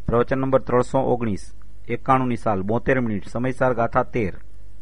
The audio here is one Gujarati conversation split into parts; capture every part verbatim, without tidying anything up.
પ્રવચન નંબર ત્રણસો ઓગણીસ એકાણુંની સાલ બોતેર મિનિટ સમયસાર ગાથા તેર.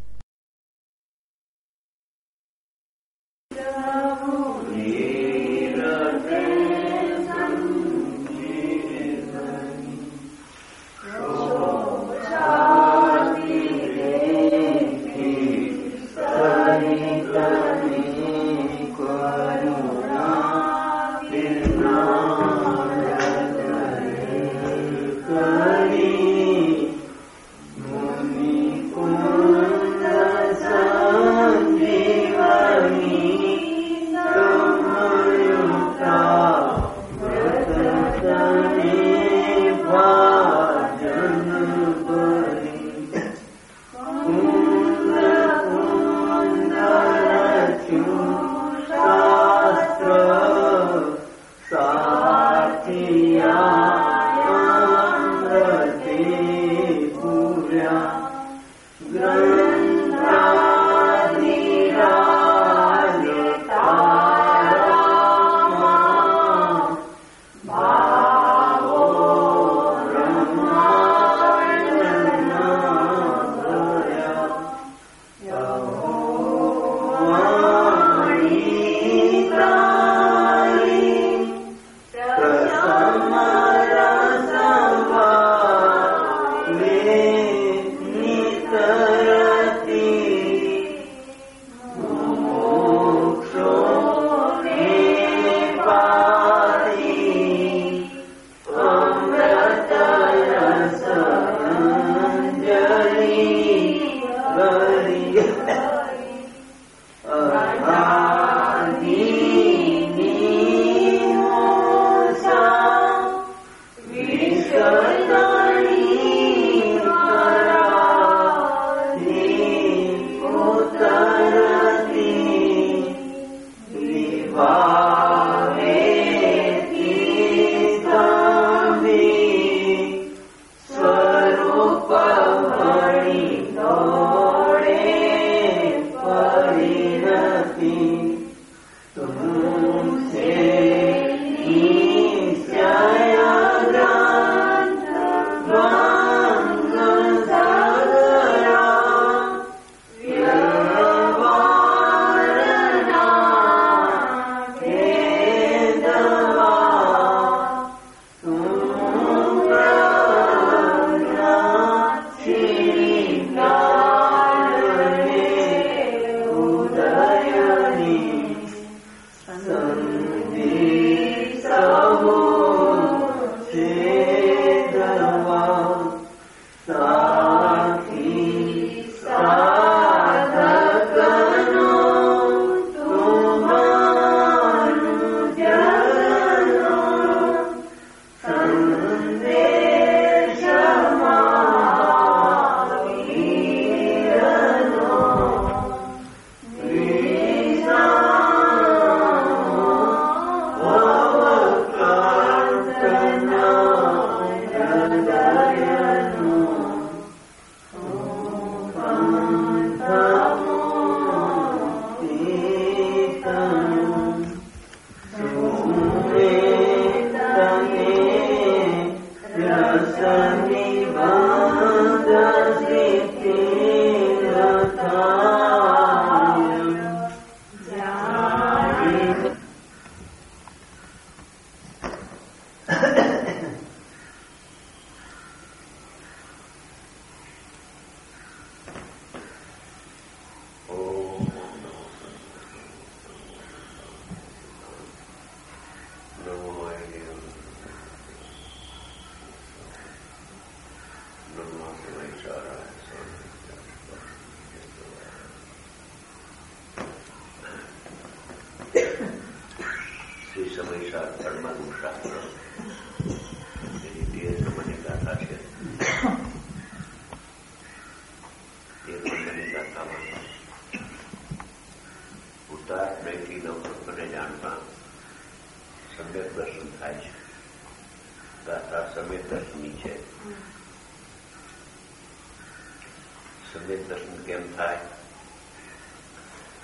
સમ્યક દર્શન કેમ થાય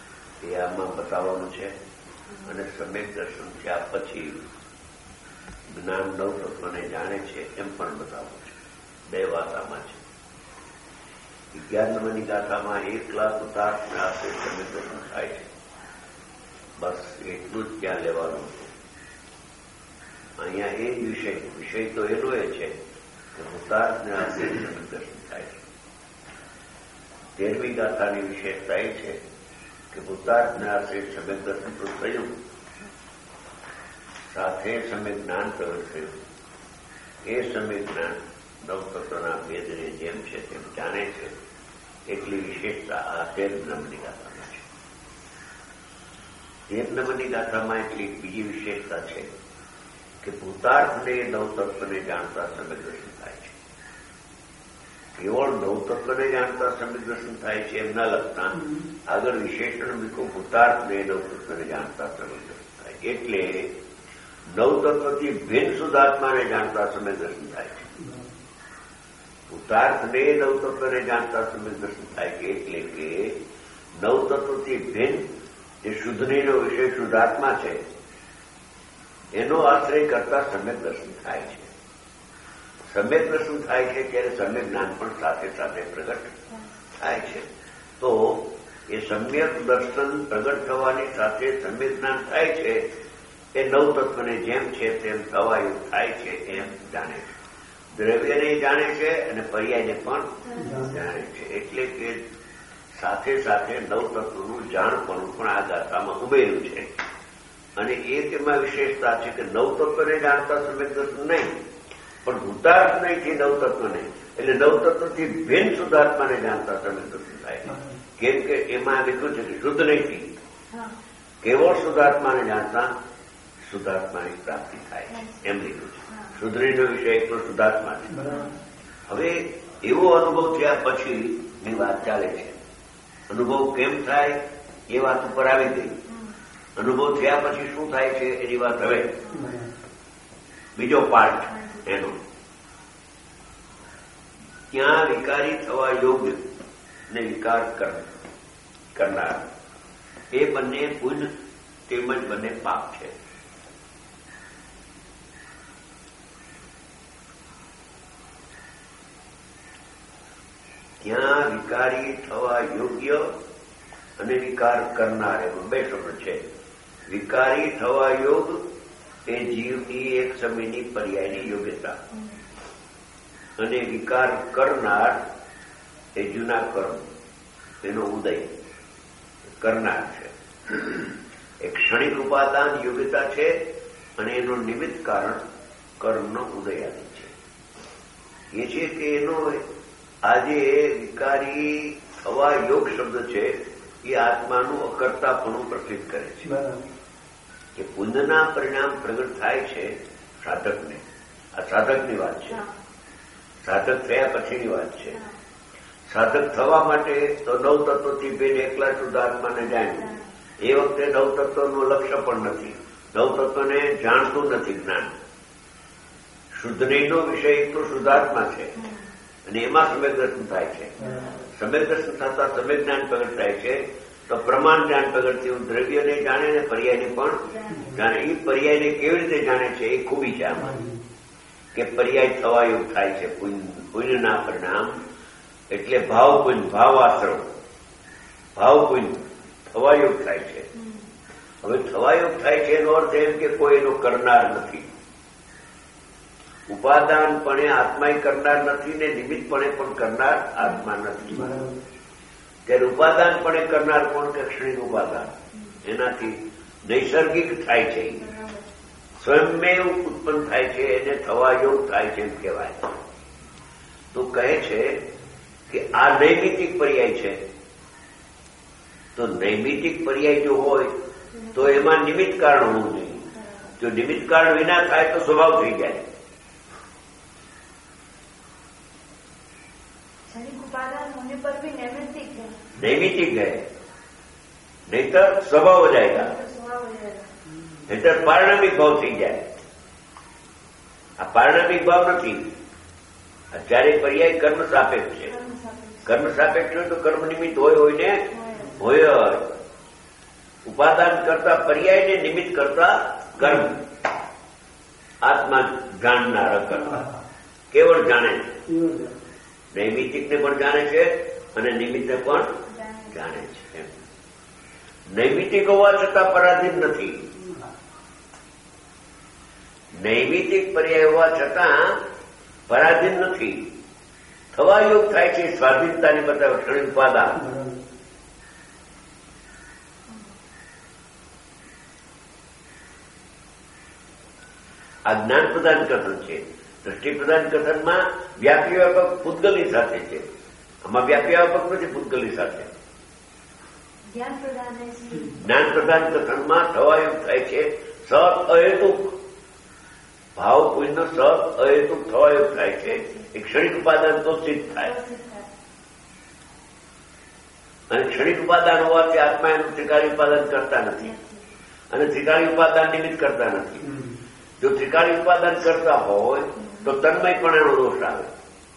એ આમાં બતાવવાનું છે અને સમ્યક દર્શન થયા પછી જ્ઞાન નવ તત્વને જાણે છે એમ પણ બતાવું છે. બે વાત આમાં છે. અગિયાર નંબરની ગાથામાં એક લાખ ઉતારને આશરે સમીકરણ થાય છે. બસ એટલું જ ત્યાં લેવાનું છે. અહીંયા એ જ વિષય વિષય તો એનો એ છે કે ઉતારને આશરે સમીકરણ થાય છે. તેરમી ગાથાની વિશેષતા એ છે કે ઉતારને આશરે સમીકરણ તો થયું, સાથે સમય જ્ઞાન પ્રગટ થયું. એ સમય જ્ઞાન નવતત્વના ભેદને જેમ છે તેમ જાણે છે. એટલી વિશેષતા આ તેર નંબરની ગાથામાં છે. તેર નંબરની ગાથામાં એટલી બીજી વિશેષતા છે કે ભૂતાર્થને નવતત્વને જાણતા સમય દર્શન થાય છે. કેવળ નવતત્વને જાણતા સમય દર્શન થાય છે એમ ના લખતા આગળ વિશેષણ મૂકો ભૂતાર્થને નવતત્વને જાણતા સમય દર્શન થાય. એટલે નવતત્વથી ભિન્ન શુદ્ધાત્માને જાણતા સમય દર્શન થાય છે. ઉતાર્થને નવતત્વને જાણતા સમય દર્શન થાય છે. એટલે કે નવતત્વથી ભિન્ન જે શુદ્ધનીનો વિષય શુદ્ધાત્મા છે એનો આશ્રય કરતા સમ્યક દર્શન થાય છે. સમ્યક દર્શન થાય છે ત્યારે સમ્યક જ્ઞાન પણ સાથે સાથે પ્રગટ થાય છે. તો એ સમ્યક દર્શન પ્રગટ થવાની સાથે સમ્યક જ્ઞાન થાય છે. એ નવતત્વને જેમ છે તેમ થવાયું થાય છે એમ જાણે છે. દ્રવ્યને જાણે છે અને પર્યાયને પણ જાણે છે. એટલે કે સાથે સાથે નવતત્વનું જાણપણું પણ આ ગાથામાં ઉમેર્યું છે. અને એ તેમાં વિશેષતા છે કે નવતત્વને જાણતા સમ્યક દર્શન નહીં, પણ ભૂતાર્થ નહીંથી નવતત્વ નહીં. એટલે નવતત્વથી ભિન્ન શુદ્ધાત્માને જાણતા સમ્યક દર્શન થાય. કેમ કે એમાં લખ્યું છે કે શુદ્ધ નહીંથી કેવળ શુદ્ધાત્માને જાણતા શુદ્ધાત્માની પ્રાપ્તિ થાય એમ લીધું છે. શુદ્ધરીનો વિષય એટલો શુદ્ધાત્મા છે. હવે એવો અનુભવ થયા પછીની વાત ચાલે છે. અનુભવ કેમ થાય એ વાત ઉપર આવી ગઈ. અનુભવ થયા પછી શું થાય છે એની વાત હવે બીજો પાર્ટ એનો. ક્યાં વિકારી થવા યોગ્ય ને વિકાર કરનાર એ બંને પુણ્ય તેમજ બંને પાપ છે. ક્યાં વિકારી થવા યોગ્ય અને વિકાર કરનાર એમાં બે શબ્દ છે. વિકારી થવા યોગ એ જીવની એક સમયની પર્યાયની યોગ્યતા અને વિકાર કરનાર એ જૂના કર્મ એનો ઉદય કરનાર છે. એક ક્ષણિક ઉપાદાન યોગ્યતા છે અને એનો નિમિત્ત કારણ કર્મનો ઉદય આદિ છે. એ છે કે એનો આજે વિકારી થવા યોગ શબ્દ છે એ આત્માનું અકર્તાપણું પ્રસિદ્ધ કરે છે. કે પુણ્યના પરિણામ પ્રગટ થાય છે સાધકને. આ સાધકની વાત છે. સાધક થયા પછીની વાત છે. સાધક થવા માટે તો નવ તત્વથી ભેદ એકલા શુદ્ધ આત્માને જાણ્યું. એ વખતે નવ તત્વનું લક્ષ્ય પણ નથી. નવ તત્વને જાણતું નથી જ્ઞાન. શુદ્ધનીનો વિષય એટલો શુદ્ધાત્મા છે અને એમાં સમ્યક દર્શન થાય છે. સમ્યક દર્શન થતા સમ્યક જ્ઞાન પ્રગટ થાય છે. તો પ્રમાણ જ્ઞાન પ્રગટ થયું. દ્રવ્યને જાણે ને પર્યાયને પણ જાણે. એ પર્યાયને કેવી રીતે જાણે છે એ ખૂબી છે આમાં કે પર્યાય થવાયોગ થાય છે. પુણ્યના પરિણામ એટલે ભાવ પુણ્ય ભાવ આશ્રમ ભાવ પુણ્ય થવાયોગ થાય છે. હવે થવાયોગ થાય છે એનો અર્થ એમ કે કોઈ એનો કરનાર નથી. ઉપાદાનપણે આત્મા કરનાર નથી ને નિમિત્તપણે પણ કરનાર આત્મા નથી. ત્યારે ઉપાદાનપણે કરનાર કોણ કે ક્ષણિક ઉપાદાન. એનાથી નૈસર્ગિક થાય છે. સ્વયંમેવ ઉત્પન્ન થાય છે. એને થવા યોગ થાય છે એમ કહેવાય. તો કહે છે કે આ નૈમિતિક પર્યાય છે. તો નૈમિતિક પર્યાય જો હોય તો એમાં નિમિત્ત કારણ હોવું જોઈએ. જો નિમિત્ત કારણ વિના થાય તો સ્વભાવ થઈ જાય. नैमितिक है, नहीं तो स्वभाव हो जाएगा. नहीं तो पारिणामिक भाव थी जाए. आ पारिणामिक भाव नहीं. અત્યારે પર્યાય કર્મ સાપેક્ષ છે. કર્મ સાપેક્ષ હોય તો કર્મ નિમિત્ત હોય હોય ને હોય. ઉપાદાન કરતા પર્યાય ને નિમિત્ત કરતા કર્મ આત્મા જાણનાર અકર્મ કેવળ જાણે છે, નૈમિતિકને પણ જાણે છે અને નિમિત્તને પણ જાણે છે. નૈમિતિક હોવા છતાં પરાધીન નથી. નૈમિતિક પર્યાય હોવા છતાં પરાધીન નથી. થવા યોગ થાય છે સ્વાધીનતાની બતાવે ક્ષણિક ઉપાદાન. આ જ્ઞાન પ્રદાન કથન છે. દ્રષ્ટિ પ્રદાન કથનમાં વ્યાપી વ્યાપક પૂતગલની સાથે છે. આમાં વ્યાપી વ્યાપક નથી, પૂતગલની સાથે. જ્ઞાન પ્રદાન કથનમાં થવાયોગ થાય છે સત અહેતુક ભાવ પુણ્યનો સત અહેતુક થવાયોગ થાય છે. એક ક્ષણિક ઉપાદાન તો સિદ્ધ થાય અને ક્ષણિક ઉપાદાન હોવાથી આત્મા એનું ત્રિકાળી ઉપાદાન કરતા નથી અને ત્રિકાળી ઉપાદાન નિમિત્ત કરતા નથી. જો ત્રિકાળી ઉપાદાન કરતા હોય તો તન્મય પણ એનો દોષ આવે.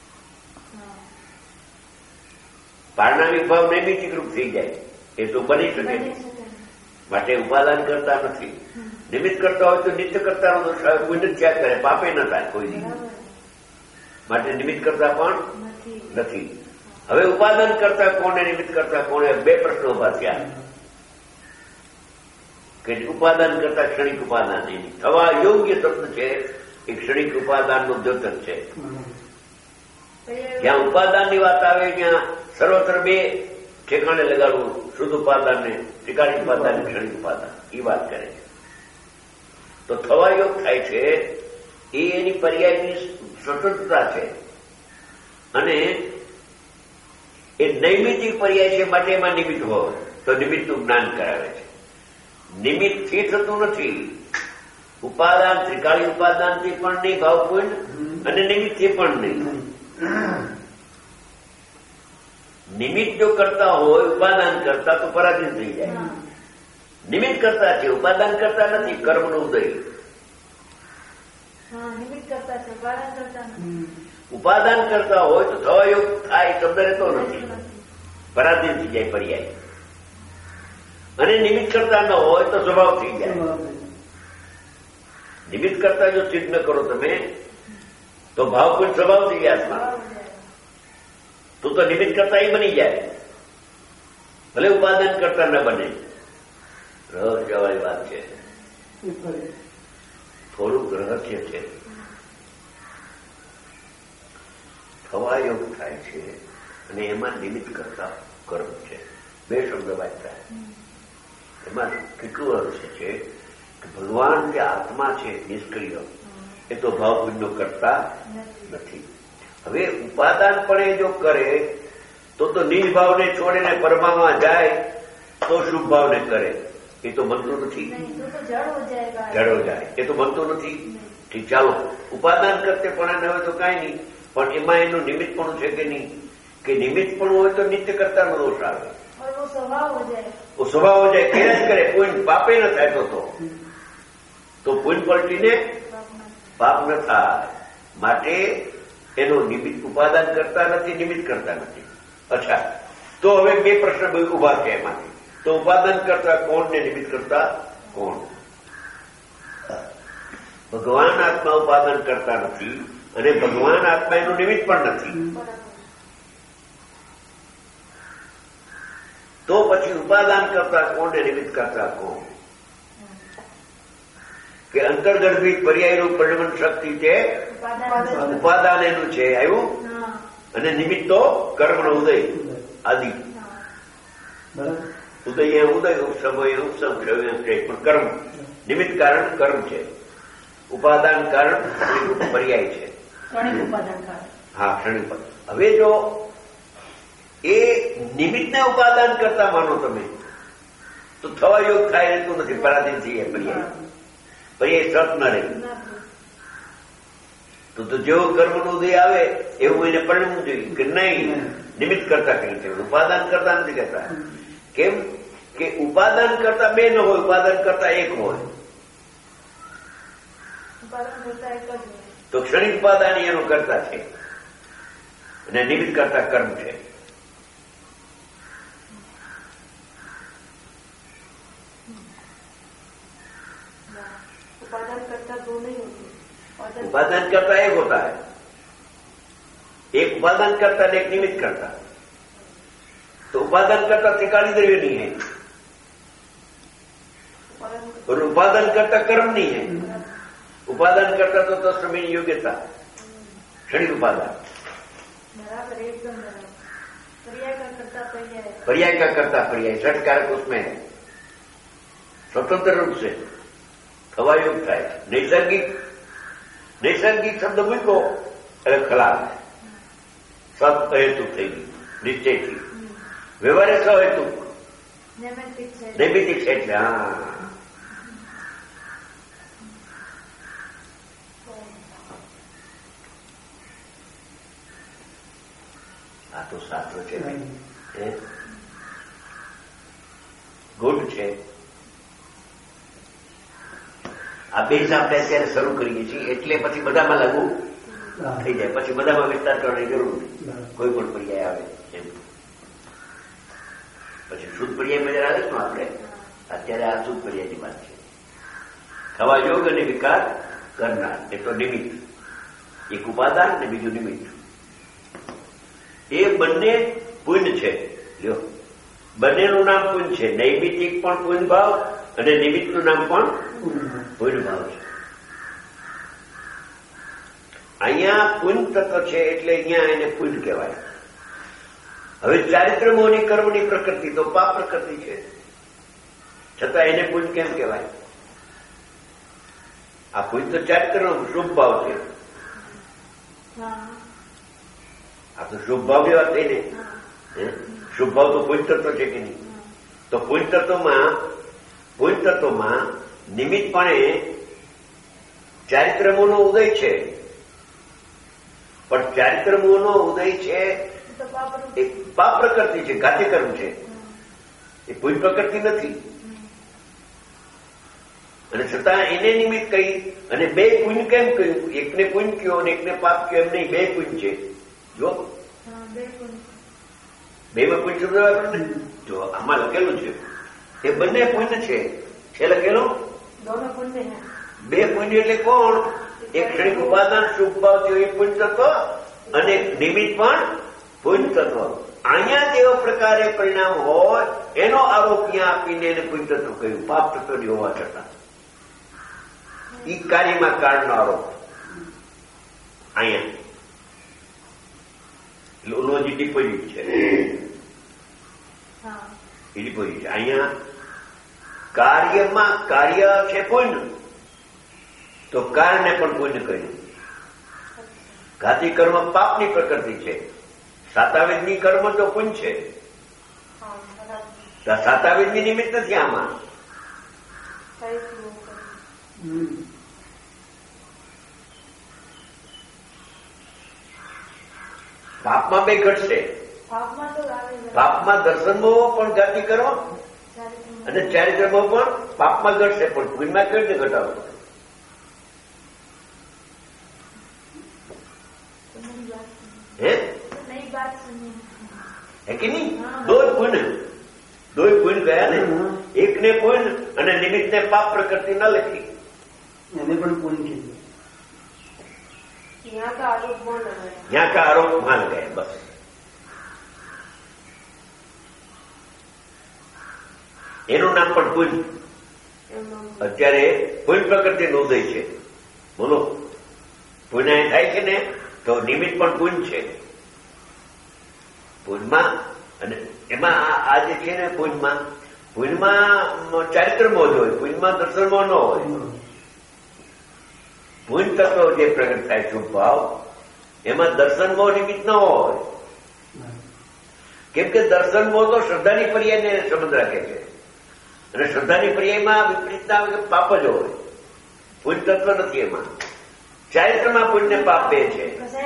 પારણામિક ભાવ નૈમિતિક રૂપ થઈ જાય એ તો બની શકે નહીં. માટે ઉપાદાન કરતા નથી. નિમિત્ત કરતા હોય તો નિત્ય કરતાનો દોષ આવે. કોઈ નથી ત્યાગ કરે, પાપે ન થાય કોઈ દી. માટે નિમિત્ત કરતા પણ નથી. હવે ઉપાદાન કરતા કોને, નિમિત્ત કરતા કોને, બે પ્રશ્નો ઉભા થયા કે ઉપાદાન કરતા ક્ષણિક ઉપાદાન નહીં. થવા યોગ્ય શબ્દ છે એ ક્ષણિક ઉપાદાનનો દ્યોતક છે. જ્યાં ઉપાદાનની વાત આવે ત્યાં સર્વત્ર બે ઠેકાણે લગાડવું, શુદ્ધ ઉપાદાન ને ત્રિકાળી ઉપાદાન, ક્ષણિક ઉપાદાન, એ વાત કરે છે. તો થવા યોગ થાય છે એ એની પર્યાયની સ્વતંત્રતા છે અને એ નૈમિતિક પર્યાય છે માટે એમાં નિમિત્ત હોય તો નિમિત્તનું જ્ઞાન કરાવે છે. નિમિત્તથી થતું નથી. ઉપાદાન ત્રિકાળી ઉપાદાનથી પણ નહીં ભાવપૂર્ણ અને નિમિત્તથી પણ નહીં. નિમિત્ત જો કરતા હોય ઉપાદાન કરતા તો પરાધીન થઈ જાય. નિમિત્ત કરતા છે, ઉપાદાન કરતા નથી. કર્મનો ઉદય ઉપાદાન કરતા હોય તો થવા યોગ થાય શબ્દ રહેતો નથી, પરાધીન થઈ જાય પર્યાય. અને નિમિત્ત કરતા ન હોય તો સ્વભાવ થઈ જાય. નિમિત્ત કરતા જો સિદ્ધ ન કરો તમે તો ભાવ કોઈ સ્વભાવ થઈ જાય આત્મા. તો તો નિમિત્ત કરતા એ બની જાય, ભલે ઉપાદાન કરતા ન બને. રહસ્યવાળી વાત છે, થોડુંક રહસ્ય છે. થવા યોગ થાય છે અને એમાં નિમિત્ત કરતા કર્મ છે. બે શબ્દ વાંચતા એમાં કેટલું રહસ્ય છે કે ભગવાન જે આત્મા છે નિષ્ક્રિય એ તો ભાવપુણ્ય કરતા નથી. હવે ઉપાદાન પણ એ જો કરે તો તો નિજભાવને છોડીને પરમામાં જાય તો શુભ ભાવને કરે. એ તો બનતું નથી, જડો જાય. એ તો બનતું નથી. ઠીક, ચાલો ઉપાદાન કરતે પણ હવે તો કાંઈ નહીં, પણ એમાં એનું નિમિત્ત પણ છે કે નહીં, કે નિમિત્ત પણ હોય તો નિત્ય કરતાનો દોષ આવે. સ્વભાવ હો જાય, કર્યા જ કરે. કોઈ પાપે ન થાય તો તો પુણ્ય પલટીને પાપ ન થાય. માટે એનો નિમિત્ત ઉપાદાન કરતા નથી, નિમિત્ત કરતા નથી. અચ્છા, તો હવે બે પ્રશ્ન ઉભા છે એમાંથી. તો ઉપાદાન કરતા કોણ ને નિમિત્ત કરતા કોણ? ભગવાન આત્મા ઉપાદાન કરતા નથી અને ભગવાન આત્મા એનું નિમિત્ત પણ નથી. તો પછી ઉપાદાન કરતા કોણ ને નિમિત્ત કરતા કોણ? કે અંતર્ગર્ભિત પર્યાયનું પરિણમન શક્તિ છે, ઉપાદાન એનું છે આવ્યું, અને નિમિત્ત તો કર્મનો ઉદય આદિ. ઉદય ઉદય ઉપસમ ઉપસમ પણ કર્મ નિમિત્ત કારણ કર્મ છે, ઉપાદાન કારણ પર્યાય છે. હા, ક્ષણિક. હવે જો એ નિમિત્તને ઉપાદાન કરતા માનો તમે તો થવા યોગ થાય રહેતું નથી, પરાધીન થઈ જાય પર્યાય. પર્યાય સત ન રહે તો તો જેવો કર્મનો ઉદય આવે એવું એને પરિણમવું જોઈએ કે નહીં નિમિત્ત કરતા કઈ છે, ઉપાદાન કરતા નથી કહેતા. કેમ કે ઉપાદાન કરતા બે ન હોય, ઉપાદાન કરતા એક હોય. તો ક્ષણિક ઉપાદાન એનો કરતા છે અને નિમિત્ત કરતા કર્મ છે. ઉપાદાન કરતા તો નહીં હોતું, उपादान करता एक होता है, एक उपादान करता है, एक निमित्त करता। तो उपादान करता त्रिकाली द्रव्य नहीं है और उपादान करता कर्म नहीं है। उपादान करता तो तस्वीर योग्यता, क्षणिक उपादान। बराबर, एकदम बराबर। पर्याय का करता पर्याय, पर्याय का करता पर्याय, षट कारक उसमें है, स्वतंत्र रूप से खवायुक्त है। नैसर्गिक नैसर्गिक शब्द મૂકો એટલે ખલાસ સબ હેતુક થઈ ગઈ, નિશ્ચયથી। વ્યવહારે સહેતુક, નૈમિતિક છે એટલે હા। આ તો શાસ્ત્ર છે ભાઈ, ગુડ છે। આ બેઝ આપણે અત્યારે શરૂ કરીએ છીએ એટલે પછી બધામાં લાગુ થઈ જાય, પછી બધામાં વિસ્તાર કરવાની જરૂર નથી, કોઈ પણ પર્યાય આવે એમ। પછી શુદ્ધ પર્યાયમાં જરા આવીશું આપણે, અત્યારે આ શુદ્ધ પર્યાયની વાત છે। ખવા યોગ અને વિકાર કરનાર એ તો નિમિત્ત, એક ઉપાદાન ને બીજું નિમિત્ત। એ બંને પુણ્ય છે, લ્યો બંનેનું નામ પુણ્ય છે। નૈમિતિક પણ પુણ્ય ભાવ અને નિમિત્તનું નામ પણ પુણ્ય ભાવ છે। અહીંયા પુણ્ય તત્વ છે એટલે અહીંયા એને પુણ્ય કહેવાય। હવે ચારિત્રમોની કર્મની પ્રકૃતિ તો પાપ પ્રકૃતિ છે, છતાં એને પુણ્ય કેમ કહેવાય? આ પુણ્ય તો ચારિત્રનો શુભ ભાવ છે, આ તો શુભ ભાવની વાત થઈ ને। શુભ ભાવ તો પુણ્ય તત્વ છે કે નહીં? તો પુણ્ય તત્વમાં પુણ્ય તત્વમાં નિમિત્તપણે ચારિત્રમોનો ઉદય છે, પણ ચારિત્રમોનો ઉદય છે એ પાપ પ્રકૃતિ છે, ઘાતી કર્મ છે, એ પુણ્ય પ્રકૃતિ નથી। અને છતાં એને નિમિત્ત કહી અને બે પુણ્ય કેમ કહ્યું? એકને પુણ્ય કયો અને એકને પાપ કયો એમ નહીં, બે પુણ્ય છે। જો બે માં પુણ્ય શબ્દ વાપરે ને, જો આમાં લખેલું છે એ બંને પુણ્ય છે। છે લખેલું બે પુણ્ય એટલે કોણ? એક ક્ષણિક ઉપાદાન શુભ ભાવ થયો એ પુણ્ય તત્વ અને નિમિત્ત પણ પુણ્ય તત્વ। અહીંયા જેવો પ્રકારે પરિણામ હોય એનો આરોપ ત્યાં આપીને એને પુણ્ય તત્વ કહ્યું, પાપ તત્વની હોવા છતાં। ઈ કાર્યમાં કાળનો આરોપ અહીંયા લોજી ડિપોઝિટ છે, એ ડિપોઝિટ છે। અહીંયા કાર્યમાં કાર્ય છે પુણ્ય, તો કારણને પણ પુણ્ય કહ્યું। ઘાતી કર્મ પાપની પ્રકૃતિ છે, સાતાવેદની કર્મ તો પુણ્ય છે, સાતાવેદની નિમિત્ત નથી આમાં। પાપમાં બે ઘટશે, પાપમાં દર્શનમો પણ ઘાતી કર્મ અને ચારિત્રમો પણ પાપમાં ઘટશે, પણ પુણ્યમાં કેવી રીતે ઘટાડો? હે હે કે નહીં? દો પુણ્ય, દો પુણ્ય ગયા ને, એકને પુણ્ય અને નિમિત્તને પાપ પ્રકૃતિ ન લખી, એને પણ પુણ્ય કીધું। यहाँ का आरोप कौन लगाया? यहाँ का आरोप मान गए बस। એનું નામ પણ પુણ્ય। અત્યારે પુણ્ય પ્રકૃતિનો ઉદય છે, બોલો પુણ્ય થાય છે ને તો નિમિત્ત પણ પુણ્ય છે। પુણ્યમાં અને એમાં આ જે છે ને પુણ્યમાં પુણ્યમાં ચારિત્રમો જ હોય, પુણ્યમાં દર્શનમો ન હોય। પુણ્ય તત્વ જે પ્રગટ થાય શુભ ભાવ એમાં દર્શનમો નિમિત્ત ન હોય, કેમ કે દર્શનમો તો શ્રદ્ધાની પર્યાયને સંબંધ રાખે છે અને શ્રદ્ધાની પર્યાયમાં વિપરીતતા પાપ જ હોય, પુણ્ય તત્વ નથી એમાં। ચારિત્રમાં પુણ્ય પાપ બે છે।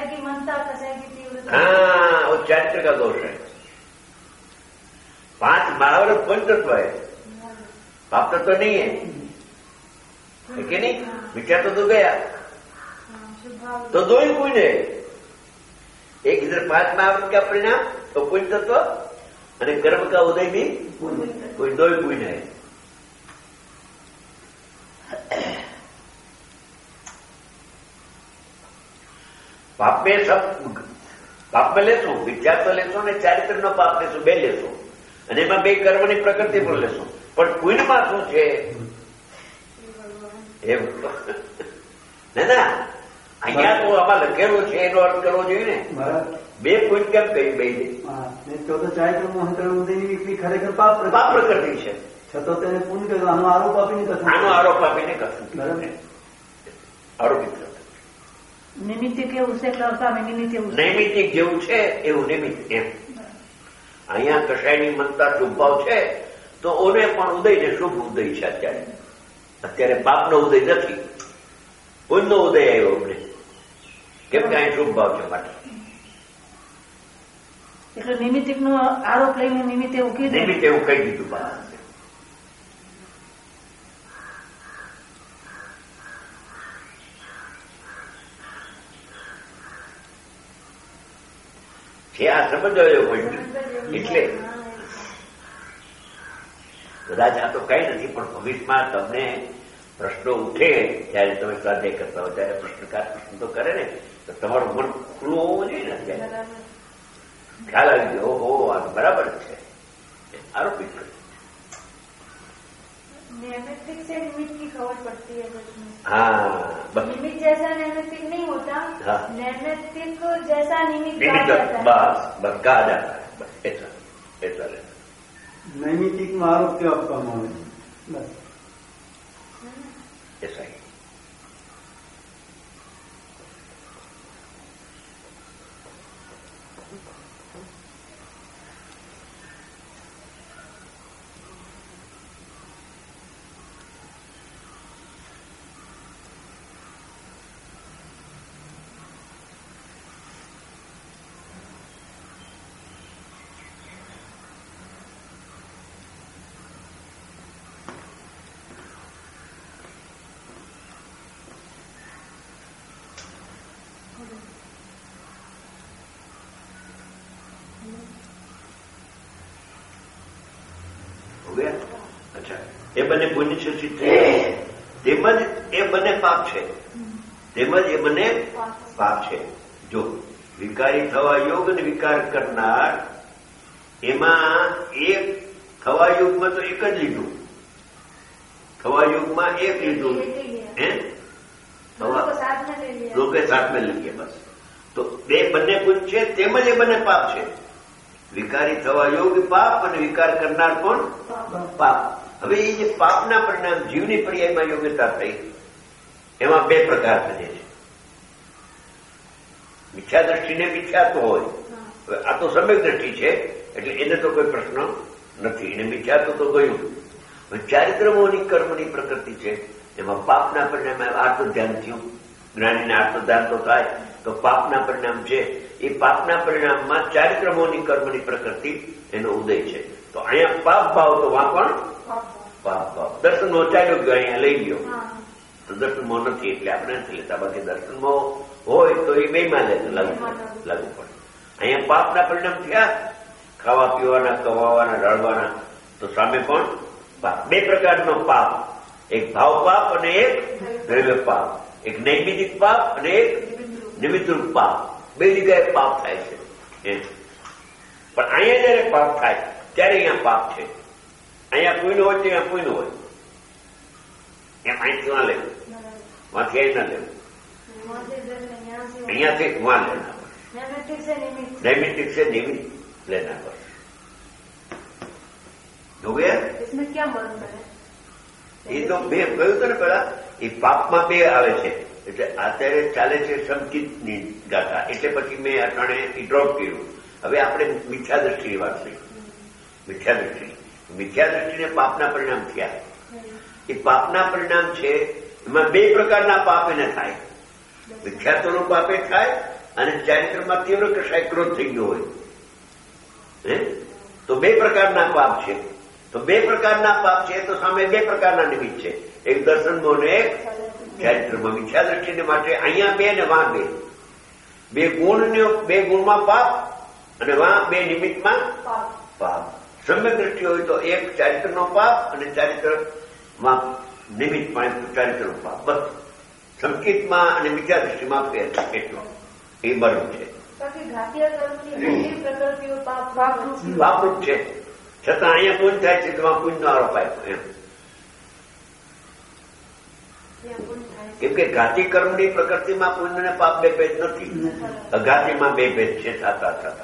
हाँ, वो चारित्र का दोष है। पांच महावर पुण्य तत्व है, पाप तत्व नहीं है, है कि नहीं? मिथ्या तो दो गया, तो दो ही पुण्य है। एक इधर पांच महावर का परिणाम तो पुण्य तत्व और कर्म का उदय भी कोई दो ही पुण्य है। પાપે સબ પાપમાં લેશું, વિચાર તો લેશો ને ચારિત્રનો પાપ લેશું, બે લેશું અને એમાં બે કર્મની પ્રકૃતિ પણ લેશું. પણ પુણ્યમાં શું છે એમ ના ના અહીંયા તો આમાં લખેલું છે એનો અર્થ કરવો જોઈએ ને. બે પુણ્ય કેમ કહી બે તો ચારિત્રમાં અંતરણ ઉદયની એટલી ખરેખર પાપ પાપ પ્રકૃતિ છે, છતાં તેને પુણ્ય કર્યું. આનો આરોપ આપીને કશું આનો આરોપ આપીને કશું આરોપિત કરતું. નિમિત્તિક એવું છે કરતા નિમિત્ત એવું નૈમિતિક જેવું છે એવું નિમિત્ત એમ. અહીંયા કશાયની મનતા શુભ ભાવ છે તો ઓને પણ ઉદય ને શુભ ઉદય છે. અત્યારે અત્યારે પાપનો ઉદય નથી, પુણ્યનો ઉદય આવ્યો અમને, કેમ કે અહીં શુભ ભાવ છે માટે. એટલે નિમિત્તિક નો આરોપ લઈને નિમિત્ત એવું કીધું, નિમિત્ત એવું કહી દીધું. બસ છે આ સમજો એવો પોઈન્ટ. એટલે કદાચ આ તો કઈ નથી, પણ ભવિષ્યમાં તમને પ્રશ્નો ઉઠે ત્યારે તમે સ્વાધ્યાય કરતા હોય ત્યારે પ્રશ્નકાર પ્રશ્ન તો કરે ને, તો તમારું મન ખુલ્લું હોવું જોઈએ ને. અત્યારે ખ્યાલ આવી ગયો, ઓહો આ બરાબર છે, આરોપિત કરે. नैमित्तिक से निमित्त की खबर पड़ती है उसमें। हाँ, निमित्त जैसा नैमित्तिक नहीं होता, हाँ। नैमित्तिक जैसा निमित्त निमित्त कहा जाता है। बस बस कहा जाता है, बस ऐसा ऐसा रहता नैमित्तिकમાં આરોપ કેવો આપવામાં આવે છે, બસ ऐसा ही. हो गया? अच्छा, એ બંને પુણ્ય છે તેમજ એ બંને પાપ છે, તેમજ એ બંને પાપ છે. જો વિકારી થવા યોગ અને વિકાર કરનાર, એમાં એક થવા યોગમાં તો એક જ લીધું, થવા યોગમાં એક લીધું હે લોકો સાથ में લઈએ બસ. તો બે બંને પુણ્ય છે તેમજ એ બંને પાપ છે. વિકારી થવા યોગ પાપ અને વિકાર કરનાર કોણ? પાપ. હવે એ જે પાપના પરિણામ જીવની પર્યાયમાં યોગ્યતા થઈ, એમાં બે પ્રકાર થશે છે. મિથ્યા દ્રષ્ટિને મિથ્યા તો હોય, આ તો સમ્યક દ્રષ્ટિ છે એટલે એને તો કોઈ પ્રશ્ન નથી, એને મિથ્યા તો ગયું. ચારિત્રમોની કર્મની પ્રકૃતિ છે, એમાં પાપના પરિણામે આર્થ ધ્યાન થયું, જ્ઞાનીને આર્થ ધ્યાન તો થાય, તો પાપના પરિણામ છે એ પાપના પરિણામમાં ચારિત્રમોની કર્મની પ્રકૃતિ એનો ઉદય છે. તો અહીંયા પાપ ભાવ તો વાં પણ પાપ ભાવ. દર્શનમો ચાલ્યો ગયો, અહીંયા લઈ ગયો તો દર્શનમો નથી એટલે આપણે નથી લેતા. બાકી દર્શનમો હોય તો એ બેમાં લે લાગુ લાગુ પડે. અહીંયા પાપના પરિણામ થયા, ખાવા પીવાના, કમાવાના, રડવાના, તો સામે પણ પાપ. બે પ્રકારનો પાપ, એક ભાવ પાપ અને એક દ્રવ્ય પાપ, એક નૈમિતિક પાપ અને એક નિમિત્તરૂપ પાપ. બે જગ્યાએ પાપ થાય છે એમ. પણ અહીંયા જયારે પાપ થાય ત્યારે અહીંયા પાપ છે. અહીંયા કોઈનું હોય ત્યાં કોઈનું હોય, એમ અહીંથી વાં લેવું, વાંથી અહીં ના લેવું, અહીંયાથી વાં લેના પડે. नैमित्तिक से निमित्त लेना पड़े. हो गया? इसमें क्या मर्म है? એ તો બે કહ્યું હતું ને પેલા, એ પાપમાં બે આવે છે. એટલે અત્યારે ચાલે છે સંકિતની ગાથા, એટલે પછી મેં અટાણે એ ડ્રોપ કર્યું. હવે આપણે મિથ્યા દ્રષ્ટિની વાત થઈ. મિથ્યા દ્રષ્ટિ મિથ્યા દ્રષ્ટિને પાપના પરિણામ થયા. એ પાપના પરિણામ છે, એમાં બે પ્રકારના પાપ એને થાય. મિથ્યાત્વનું પાપે થાય અને ચારિત્રમાં તીવ્ર કશાય ક્રોધ થઈ ગયો હોય હે, તો બે પ્રકારના પાપ છે. તો બે પ્રકારના પાપ છે તો સામે બે પ્રકારના નિમિત્ત છે, એક દર્શનમાં ને એક ચારિત્રમાં. મિથ્યા દ્રષ્ટિને માટે અહીંયા બે ને વાં બે, બે ગુણ બે ગુણમાં પાપ અને વાં બે નિમિત્તમાં પાપ. સમ્યક દ્રષ્ટિ હોય તો એક ચારિત્રનો પાપ અને ચારિત્રમાં નિમિત્તમાં ચારિત્રનો પાપ. બસ સંકિતમાં અને મિથ્યા દ્રષ્ટિમાં ફેર એટલો. એ બરફ છે. બાકી ઘાતિયા કર્મની બધી પ્રકૃતિઓ પાપ પાપરૂપ પાપરૂપ છે, છતાં અહીંયા પુણ્ય થાય છે તો પુણ્યનો આરોપ આપ્યો એમ. કેમ કે ઘાતી કર્મની પ્રકૃતિમાં પુણ્ય અને પાપ બે ભેદ નથી, અઘાતીમાં બે ભેદ છે થતા થતા.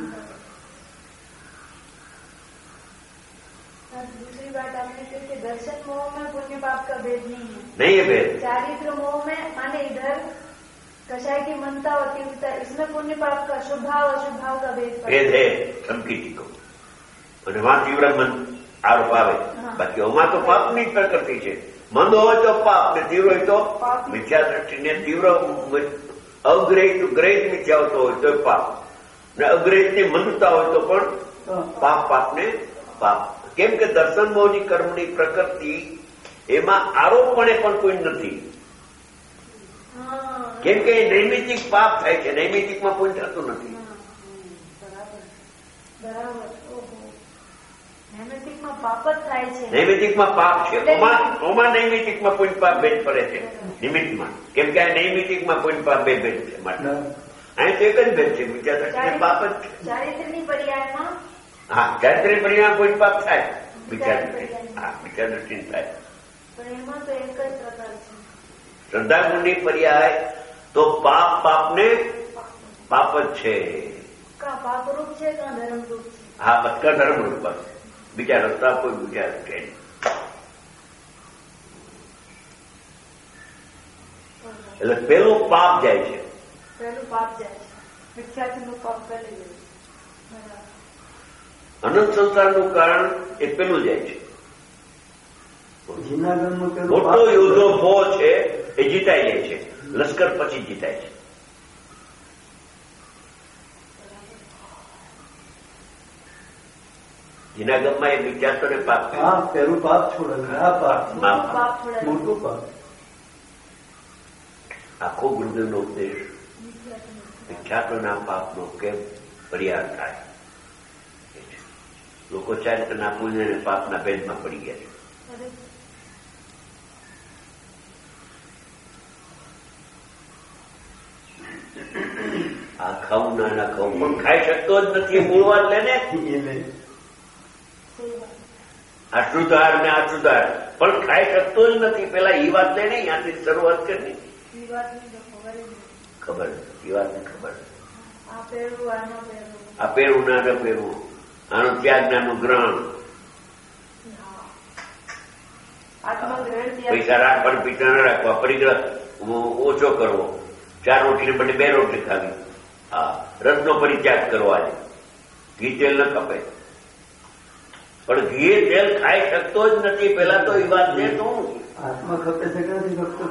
दूसरी बात आपने कही कि दर्शन मोह में पुण्य पाप का भेद नहीं है. नहीं है भेद. चारित्र मोह में माने इधर कषाय की मनता और तीव्रता, इसमें पुण्य पाप का शुभ भाव अशुभ भाव का भेद भेद है संकीर्ति को. અને વહાં તીવ્ર મન આરોપ આવે. બાકી ઓમાં તો પાપની જ પ્રકૃતિ છે. મંદ હોય તો પાપ ને તીવ્ર હોય તો મિથ્યા દ્રષ્ટિને તીવ્ર અગ્રહિત ગ્રહિત મિથ્યા હોતો હોય તો પાપ ને અગ્રહિતની મંદતા હોય તો પણ પાપ પાપને પાપ. કેમ કે દર્શન મોહની કર્મની પ્રકૃતિ એમાં આરોપણે પણ કોઈ નથી. કેમ કે એ નૈમિતિક પાપ થાય છે, નૈમિતિકમાં કોઈ થતું નથી. નૈમિતિકમાં પાપ જ થાય છે. નૈમિતિકમાં પાપ છે. ઓમાં નૈમિતિકમાં પુણ્ય પાપ ભેદ પડે છે નિમિત્તમાં. કેમ કે આ નૈમિતિકમાં પુણ્ય પાપ બે ભેદ છે. માટે અહીં તો એક જ ભેદ છે, બીજા દ્રષ્ટિને પાપ જ છે. ચારિત્રની પર્યાયમાં હા, ચારિત્ર્ય પરિણામ કોઈ પાપ થાય, વિચાર હા વિચાર દ્રષ્ટિ થાય. પણ એમાં તો એક જ પ્રકાર છે. શ્રદ્ધા ગુણની પર્યાય તો પાપ પાપને પાપ જ છે. કા પાપરૂપ છે કા ધર્મરૂપ છે. હા, બધા ધર્મરૂપ બસ, બીજા રસ્તા કોઈ બીજા છે. એટલે પેલું પાપ જાય છે, પેલું પાપ જાય છે, મિથ્યાત્વનું પાપ કરી લે. અનંત સંસારનું કારણ એ પેલું જાય છે. મોટો યોદ્ધો ભો છે એ જીતાઈ જાય છે, લશ્કર પછી જીતાય છે. જેના ગમમાં એ વિચારતો પાપ પેલું પાપ છોડે, આ પાપ મોટું પાપ. આખો ગુરુદેવનો ઉપદેશ વિખ્યાતોના પાપનો કેમ પરિહાર થાય. લોકો ચારિત્રના પુણ્ય અને પાપના ભેદમાં પડી ગયા છે. આ ખાવું ના ના ખાવું પણ ખાઈ શકતો જ નથી. મૂળ વાત લે ને, આ શુદ્ધાર ને આ શુદ્ધાર પણ ખાઈ શકતો જ નથી. પેલા એ વાત લે ને, ત્યાંથી શરૂઆત કરી. ખબર એ વાત ને ખબર. આ પહેરવું ના ન પહેરવું, આનો ત્યાગ નાનું ગ્રહણ, પૈસા રાખવા પૈસા ન રાખવા, પરિગ્રહ ઓછો કરવો, ચાર રોટલી બને બે રોટલી ખાવી, હા રસનો પરિત્યાગ કરવો. આજે ઘી તેલ ન ખપે, પણ ઘી તેલ ખાઈ શકતો જ નથી. પેલા તો એ વાત છે. શું આત્મા ખપે છે કે નથી ખપતો?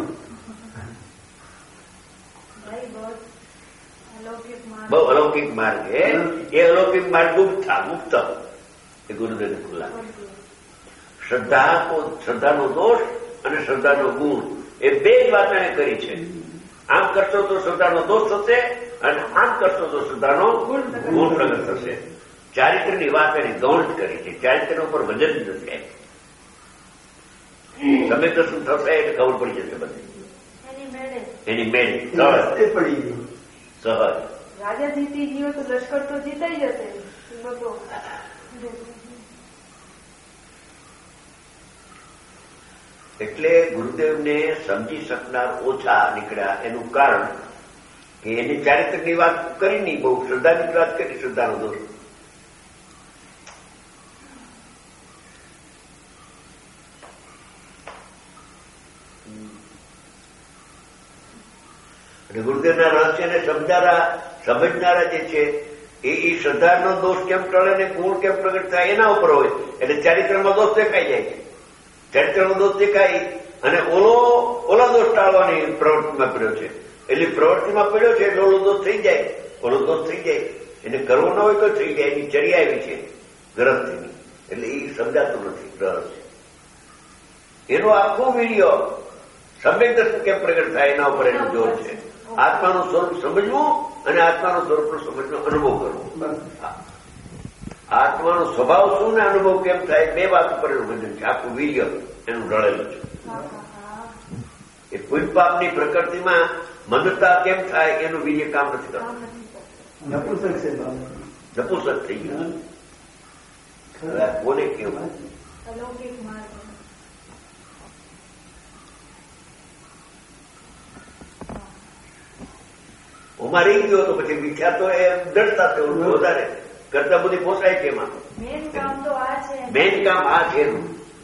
બહુ અલૌકિક માર્ગ એ અલૌકિક માર્ગ ગુપ્ત મુક્ત એ ગુરુદેવ ખુલ્લા. શ્રદ્ધા શ્રદ્ધાનો દોષ અને શ્રદ્ધાનો ગુણ એ બે જ વાત એને કરી છે. આમ કરશો તો શ્રદ્ધાનો દોષ થશે અને આમ કરશો તો શ્રદ્ધાનો ગુણ પ્રગટ થશે. ચારિત્રની વાત એને ગૌણ કરી છે. ચારિત્ર ઉપર વજન નથી. તમે તો શું થશે એટલે ખબર પડી જશે બધી એની મેળ સહજ પડી ગઈ. સહજ રાજા જીતી ગયો તો લશ્કર તો જીતાઈ જશે. એટલે ગુરુદેવને સમજી શકનાર ઓછા નીકળ્યા. એનું કારણ કે એની ચારિત્રની વાત કરી નહીં, બહુ શ્રદ્ધાની વાત કરી. શ્રદ્ધાનો દોષ અને ગુરુદેવના રહસ્યને સમજારા સમજનારા જે છે એ એ શ્રદ્ધાનો દોષ કેમ ટળે ને ગુણ કેમ પ્રગટ થાય એના ઉપર હોય. એટલે ચારિત્રમાં દોષ દેખાઈ જાય છે. ચારિત્રનો દોષ દેખાય અને ઓલો ઓલા દોષ ટાળવાની પ્રવૃત્તિમાં પડ્યો છે. એટલે પ્રવૃત્તિમાં પડ્યો છે એટલે ઓલો દોષ થઈ જાય, ઓલો દોષ થઈ જાય. એને કરવો ન હોય તો થઈ જાય. એની ચર્યા એવી છે ગ્રંથની, એટલે એ સમજાતું નથી રહસ્ય. એનો આખો વિડીયો સમ્યક દર્શન કેમ પ્રગટ થાય એના ઉપર એનું જોર છે. આત્માનું સ્વરૂપ સમજવું અને આત્માનું સ્વરૂપનો સમજનો અનુભવ કરવો. આત્માનો સ્વભાવ શું ને અનુભવ કેમ થાય, બે વાત ઉપર એનું ભજન છે. આખું વીર્ય એનું રળેલું છે. એ પુણ્ય પાપની પ્રકૃતિમાં મનતા કેમ થાય એનું વીર્ય કામ નથી કરતું. નપુંસક છે નપુંસક થઈ ગયું. હવે કોને કેવું? અલૌકિક માર્ગ. ઉમાં રહી ગયો તો પછી મીઠા તો એ દડતા થયું વધારે કરતા બધી પોસાય છે એમાં. મેન કામ તો આ છે. મેન કામ આ છે એનું.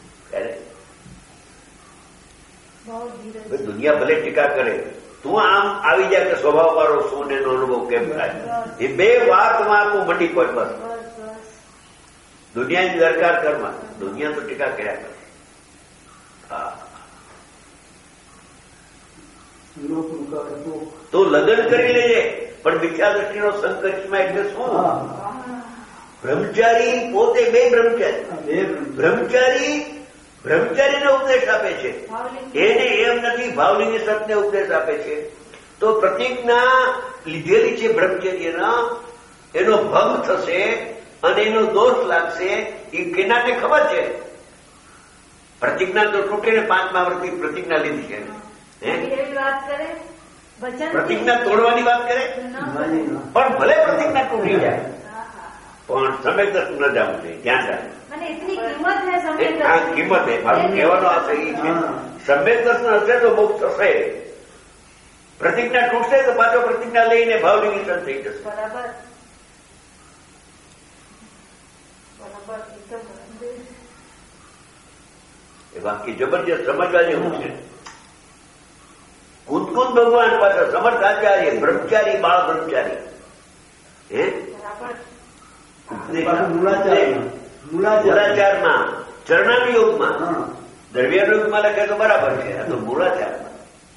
બહુ ધીરજ. દુનિયા ભલે ટીકા કરે, તું આમ આવી જાય કે સ્વભાવ વાળો શું એનો અનુભવ કેમ થાય, એ બે વાતમાં તું મંડી કોઈ બસ. દુનિયાની દરકાર કરમાં, દુનિયા તો ટીકા કર્યા કરે. હા, તો લગ્ન કરી લેજે, પણ મિથ્યા દ્રષ્ટિનો સંકરિશ્મા એટલે શું? બ્રહ્મચારી પોતે બે બ્રહ્મચારી બ્રહ્મચારી બ્રહ્મચારીને ઉપદેશ આપે છે, એને એમ નથી ભાવલિંગી સતને ઉપદેશ આપે છે. તો પ્રતિજ્ઞા લીધેલી છે બ્રહ્મચર્યના, એનો ભંગ થશે અને એનો દોષ લાગશે. એ કેનાને ખબર છે? પ્રતિજ્ઞા તો તૂટે ને. પાંચમા વર્ષથી પ્રતિજ્ઞા લીધી છે, વાત કરે, પ્રતિજ્ઞા તોડવાની વાત કરે, પણ ભલે પ્રતિજ્ઞા તૂટી જાય પણ સમ્યક દર્શન ન જવું જોઈએ. ધ્યાન રાખે. કિંમત હે મારું કહેવાનો આ સહી છે. સમ્યક દર્શન હશે તો મોક્ષ થશે. પ્રતિજ્ઞા તૂટશે તો પાછો પ્રતિજ્ઞા લઈને ભાવલિંગી સત થઈ જશે. બરાબર. એ બાકી જબરજસ્ત સમજવા જેવું છે. કુંદકુંદ ભગવાન પાછળ સમર્થ આચાર્ય બ્રહ્મચારી બાળ બ્રહ્મચારી હે મૂળાચારમાં ચરણાની યોગમાં દ્રવ્યાનો યોગમાં લખે તો બરાબર છે. આ તો મૂળાચારમાં.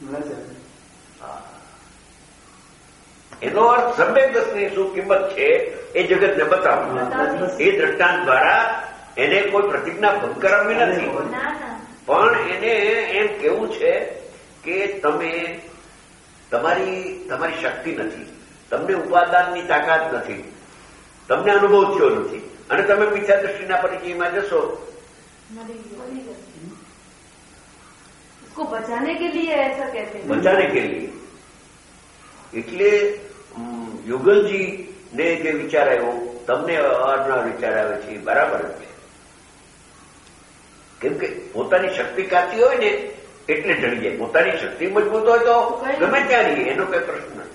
એનો અર્થ સમ્યક દર્શનની શું કિંમત છે એ જગતને બતાવવું. એ દ્રષ્ટાંત દ્વારા એને કોઈ પ્રતિજ્ઞા ભંગ કરાવવી નથી, પણ એને એમ કેવું છે કે તમે તમારી તમારી શક્તિ નથી, તમને ઉપાદાનની તાકાત નથી, તમને અનુભવ થયો નથી અને તમે મિથ્યા દ્રષ્ટિના પરિચયમાં જશો. इसको बचाने के लिए ऐसा कहते हैं. बचाने के लिए. એટલે યુગલજી ને જે વિચાર આવ્યો, તમને અવારનવાર વિચાર આવે છે, બરાબર જ છે. કેમ કે પોતાની શક્તિ કાચી હોય ને એટલે ઢળી જાય. પોતાની શક્તિ મજબૂત હોય તો ગમે ત્યાં રહીએ, એનો કઈ પ્રશ્ન નથી.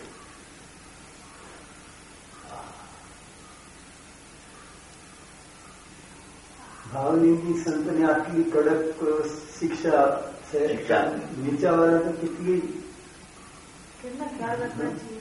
ભાવલિંગી સંતને આટલી કડક શિક્ષા છે, નીચાવાળા તો કેટલી કેટલા ખ્યાલ રાખવા જોઈએ.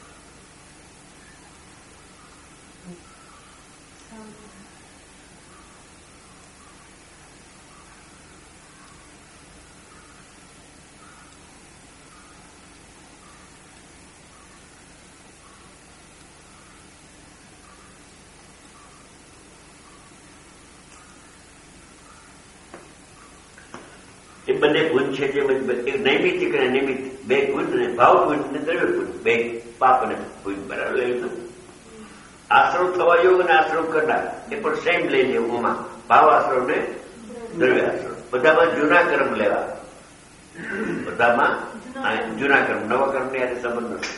એ બંને ગુણ છે જે નૈમિતિક અને નિમિત્ત બે ગુણ ને ભાવ ગુણ ને દ્રવ્ય ગુણ બે પાપ અને ગુણ બરાબર લેવું. આશ્રવ થવા યોગ અને આશ્રવ કરનાર એ પણ સેમ લઈ લેવું. ઓમાં ભાવ આશ્રવ ને દ્રવ્ય આશ્રવ બધામાં જૂના કર્મ લેવા, બધામાં જૂના કર્મ, નવા કર્મ ને યારે સંબંધ નથી.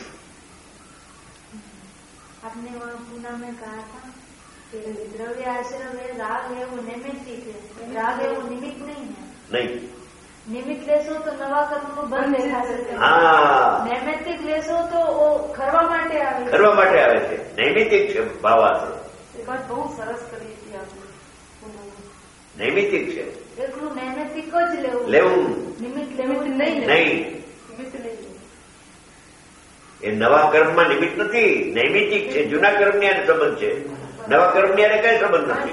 आपने वहाँ पूना में कहा था कि द्रव्य आश्रम है, राग है वो नैमित्तिक है, राग है वो निमित्त नहीं है. नहीं, નિમિત્ત લેશો તો નવા કર્મનું બંધ થશે. હા, નૈમિત્તિક લેશો તો કરવા માટે આવે છે. કરવા માટે આવે છે. નૈમિતિક છે ભાવાશ્રમ. એ વાત બહુ સરસ કરી હતી આપણે. નૈમિતિક છે. એકલું નૈમિત્તિક જ લેવું લેવું નિમિત્ત લેવું નહીં. નહીં, નિમિત્ત નહીં. એ નવા કર્મમાં નિમિત્ત નથી, નૈમિતિક છે. જૂના કર્મની આને સંબંધ છે, નવા કર્મની આને કઈ સંબંધ નથી.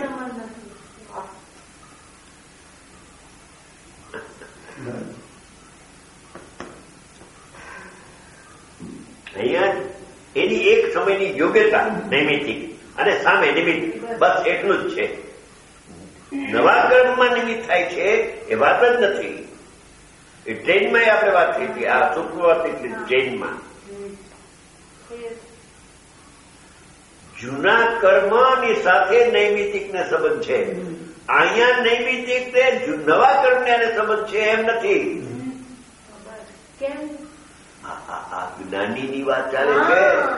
અહીંયા એની એક સમયની યોગ્યતા નૈમિતિક અને સામે નિમિત્ત, બસ એટલું જ છે. નવા કર્મમાં નિમિત્ત થાય છે એ વાત જ નથી. એ ટ્રેનમાં આપણે વાત થઈ હતી, આ સૂક્ષ્મ વાત થઈ ટ્રેનમાં. જૂના કર્મની સાથે નૈમિતિક ને સંબંધ છે. અહીંયા નૈમિતિક ને નવા કર્મ ને સંબંધ છે એમ નથી. કેમ? આ ज्ञानी बात चाले हाँ,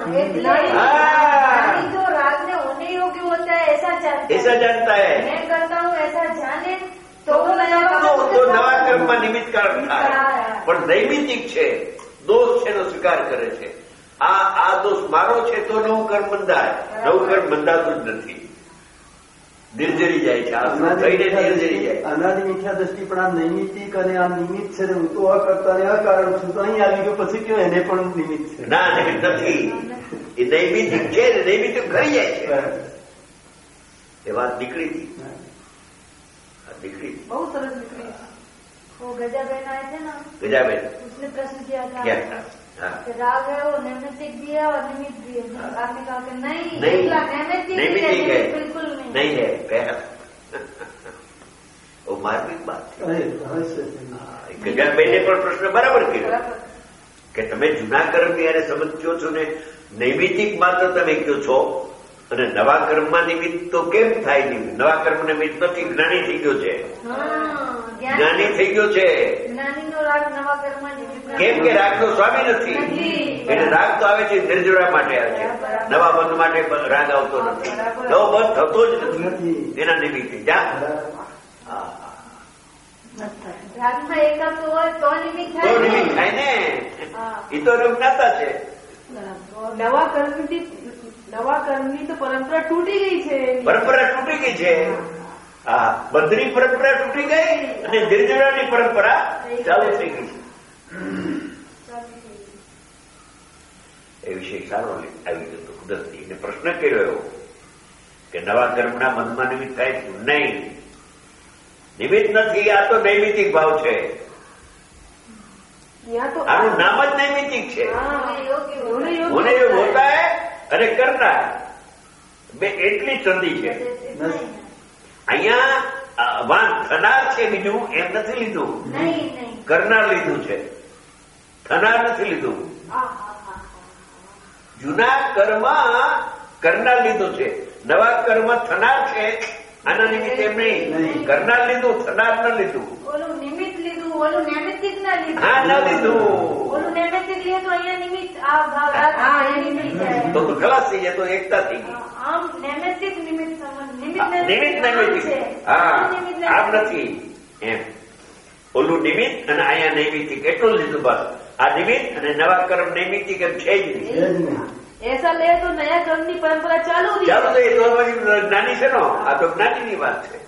ज्ञानी तो राग में होने योग्य होता है ऐसा जानता ऐसा जानता है मैं करता हूँ ऐसा जाने तो तो नवा કર્મમાં નિમિત્ત કારણ થાય પણ નૈમિતિક છે દોષ છે એનો સ્વીકાર કરે છે આ આ દોષ મારો છે તો નવું કર્મ બંધાય નવું કર્મ બંધાતું જ નથી નિર્જરી જાય છે આ થઈને નિર્જરી જાય અનાદિ મિથ્યા દ્રષ્ટિ પણ આ નૈમિતિક અને આ નિમિત્ત છે હું તો અકર્તા ને અકારણ છું તો અહીં આવી ગયો પછી કયો એને પણ નિમિત્ત છે ના નિમિત્ત નથી એ નૈમિતિક છે ને નૈમિતિક કરી જાય છે એ વાત નીકળી હતી निकली बहुत सरस निकली वो गजा बहन आए थे ना गजा बहन उसने प्रश्न किया था क्या था हाँ। कि राग है वो नैमित्तिक भी है और निमित्त भी है आपने कहा कि नहीं नहीं नैमित्तिक है बिल्कुल नहीं नहीं है वो मार्मिक बात गजा बहने पर प्रश्न बराबर किया कि તમે જૂના કર્મની યારે સમજો છો ને નૈમિતિક માત્ર તમે કયો છો અને નવા કર્મમાં નિમિત્ત તો કેમ થાય નહીં નવા કર્મ નિમિત્ત નથી જ્ઞાની થઈ ગયો છે જ્ઞાની થઈ ગયો છે કેમ કે રાગનો સ્વામી નથી એટલે રાગ તો આવે છે નિર્જરા માટે આવે છે નવા બંધ માટે રાગ આવતો નથી નવો બંધ થતો જ નથી એના નિમિત્તે જા રાગમાં એકાત્વ હોય તો નિમિત્ત તો નિમિત્ત થાય ને એ તો જ્ઞાતા છે નવા કર્મથી નવા કર્મની તો પરંપરા તૂટી ગઈ છે પરંપરા તૂટી ગઈ છે હા બંધની પરંપરા તૂટી ગઈ અને નિર્જરાની પરંપરા ચાલુ થઈ ગઈ એ વિષય સારો આવી ગયો કુદરતી એને પ્રશ્ન કર્યો એવો કે નવા કર્મના મનમાં નિમિત્ત થાય નહીં નિમિત્ત નથી આ તો નૈમિતિક ભાવ છે આનું નામ જ નૈમિતિક છે હોને યોગ હોતા હૈ અને કરનાર બે એટલી સંધિ છે અહીંયા વાન થનાર છે બીજું એમ નથી લીધું કરનાર લીધું છે થનાર નથી લીધું જૂના કર્મ કરનાર લીધું છે નવા કર્મ થનાર છે આના નિમિત્તે એમ નહીં કરનાર લીધું થનાર ન લીધું ઓલું નિમિત્ત લીધું ઓલું નૈમિતિક ના લીધું હા ન લીધું ઓલું નૈમિતિક લીધું તો અહીંયા નિમિત્ત આ ભાવ હા નિમિત્ત તો તો ખલાસ થઈ જાય તો એકતા થઈ ગઈ આમ નૈમિતિક નિમિત્ત નિમિત્ત નિમિત્ત નૈમિતિક હા આમ નથી એમ ઓલું નિમિત્ત અને અહીંયા નૈમિતિક એટલું જ લીધું બસ આ નિમિત્ત અને નવા કર્મ નૈમિતિક એમ છે જ નહીં ऐसा ले तो नया कर्म की परंपरा चालू रही ચાલુ થઈ તો જ્ઞાની છે નો આ તો જ્ઞાનીની વાત છે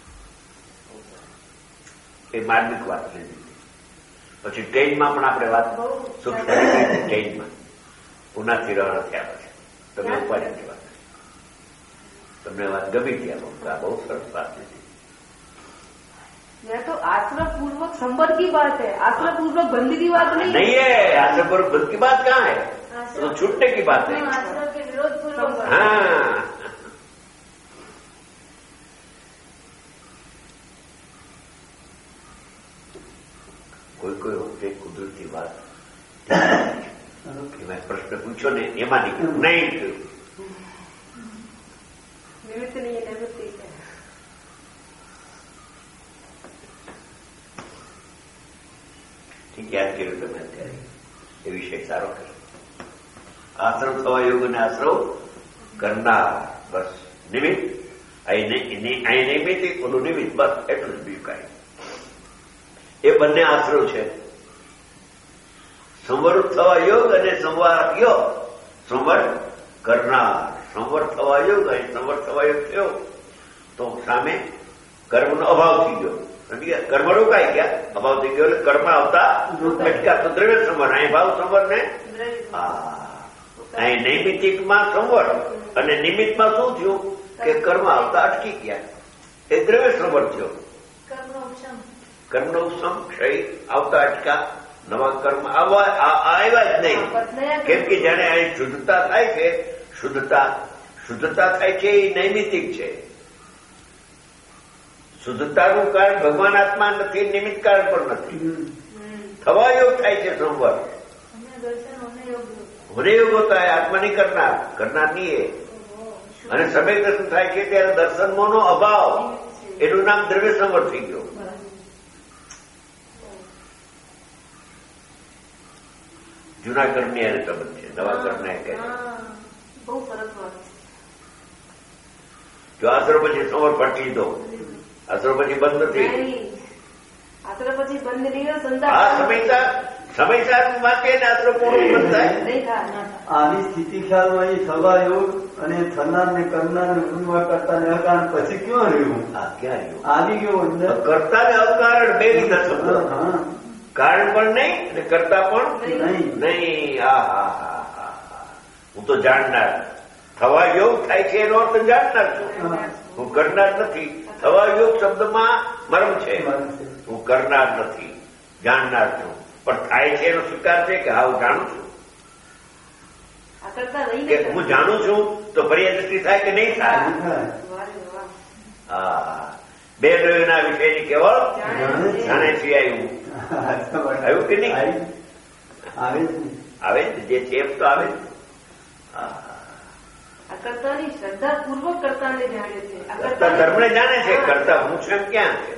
એ માર્મિક વાત લીધી પછી ટ્રેનમાં પણ આપણે વાત સૂક્ષ્મ ટ્રેનમાં પુનાથી રવાના થયા પછી તમે ઉપાડીની વાત તમને વાત ગમી ગયા આ બહુ સરસ વાત લીધી यह तो आश्रम पूर्वक संबर की बात है आश्रम पूर्वक बंदी की बात नहीं नहीं है आश्रम पूर्वक बंद की बात कहाँ है तो छूटने की बात है आश्रम के विरोध पूर्वक हाँ कोई कोई वक्त कुदरती बात कि मैं प्रश्न पूछो ने एमा निकलू नहीं निकलू निमित्त नहीं है निवृत्ति है ठीक याद કર્યું તમે અત્યારે એ વિષય સારો કર્યો આશ્રમ થવા યોગ અને આશ્રવ કરનાર બસ નિમિત્ત અહીં નૈમિતિક ઓલું નિમિત્ત બસ એટલું જ બીજું કાંઈ એ બંને આશ્રવ છે સંવર થવા યોગ અને સંવાર યોગ સંવર કરનાર સંવર થવા યોગ અને સંવર થવા યોગ થયો તો સામે કર્મનો અભાવ થઈ ગયો કર્મ રોકાઈ ગયા અભાવ થઈ ગયો એટલે કર્મ આવતા અટક્યા તો દ્રવ્ય સંવર અહીં ભાવ સંવર ને અહીં નૈમિતિકમાં સંવર અને નિમિત્તમાં શું થયું કે કર્મ આવતા અટકી ગયા એ દ્રવ્ય સંવર થયો કર્મનો ઉપશમ ક્ષય આવતા અટકા નવા કર્મ આવ્યા જ નહીં કેમ કે જયારે અહીં શુદ્ધતા થાય છે શુદ્ધતા શુદ્ધતા થાય છે એ નૈમિતિક છે શુદ્ધતાનું કારણ ભગવાન આત્મા નથી નિમિત્ત કારણ પણ નથી થવા યોગ થાય છે સંવર હોને યોગ હોતા है આત્મા નહીં કરનાર કરનાર નહીં એ અને સમય દર્શન થાય છે ત્યારે દર્શનનો અભાવ એનું નામ દ્રવ્ય સંવર થઈ ગયો જૂના કર્મની યારે સંબંધ છે, નવા કર્મના કહે બહુ સરસ વાત છે. જો આશરો પછી સમર પટી દો, આશરો પછી બંધ નથી. આશરો પછી બંધ નહીં આ સંતાન સમયસર સમયસર વાંચે ને આશરો પૂરું બંધ થાય. નહીં થાય. આની સ્થિતિ ખ્યાલમાં એ થવા યોગ અને થનાર ને કરનાર ને ઉન્મા કરતા ને અકારણ પછી ક્યાં રહ્યું? આ ક્યાં રહ્યું? આવી ગયો અંદર. કરતા ને અકારણ બે લીધા શબ્દ. હા, કારણ પણ નહીં અને કરતા પણ નહીં. નહીં. હા હા હા હા હા. હું તો જાણનાર. થવા યોગ થાય છે એનો અર્થ જાણનાર છું, હા. હું કરનાર નથી. થવા યોગ શબ્દમાં મર્મ છે. મર્મ છે. હું કરનાર નથી, જાણનાર છું. પણ થાય છે એનો સ્વીકાર છે કે હા હું જાણું છું. આ કરતા રહી કે હું જાણું છું તો પર્યાદૃષ્ટિ થાય કે નહીં થાય? હા. હા, બે દ્રવ્યોના વિષયની કેવળ જાણે છે આવ્યું. આવ્યું કે નહીં? આવે જ નહીં. આવે જ જે છે એમ તો આવે જ. હા, આ કરતાની શ્રદ્ધા પૂર્વક કરતાને જાણે છે. આ કરતા ધર્મને જાણે છે, કરતા હું છું એમ ક્યાં છે?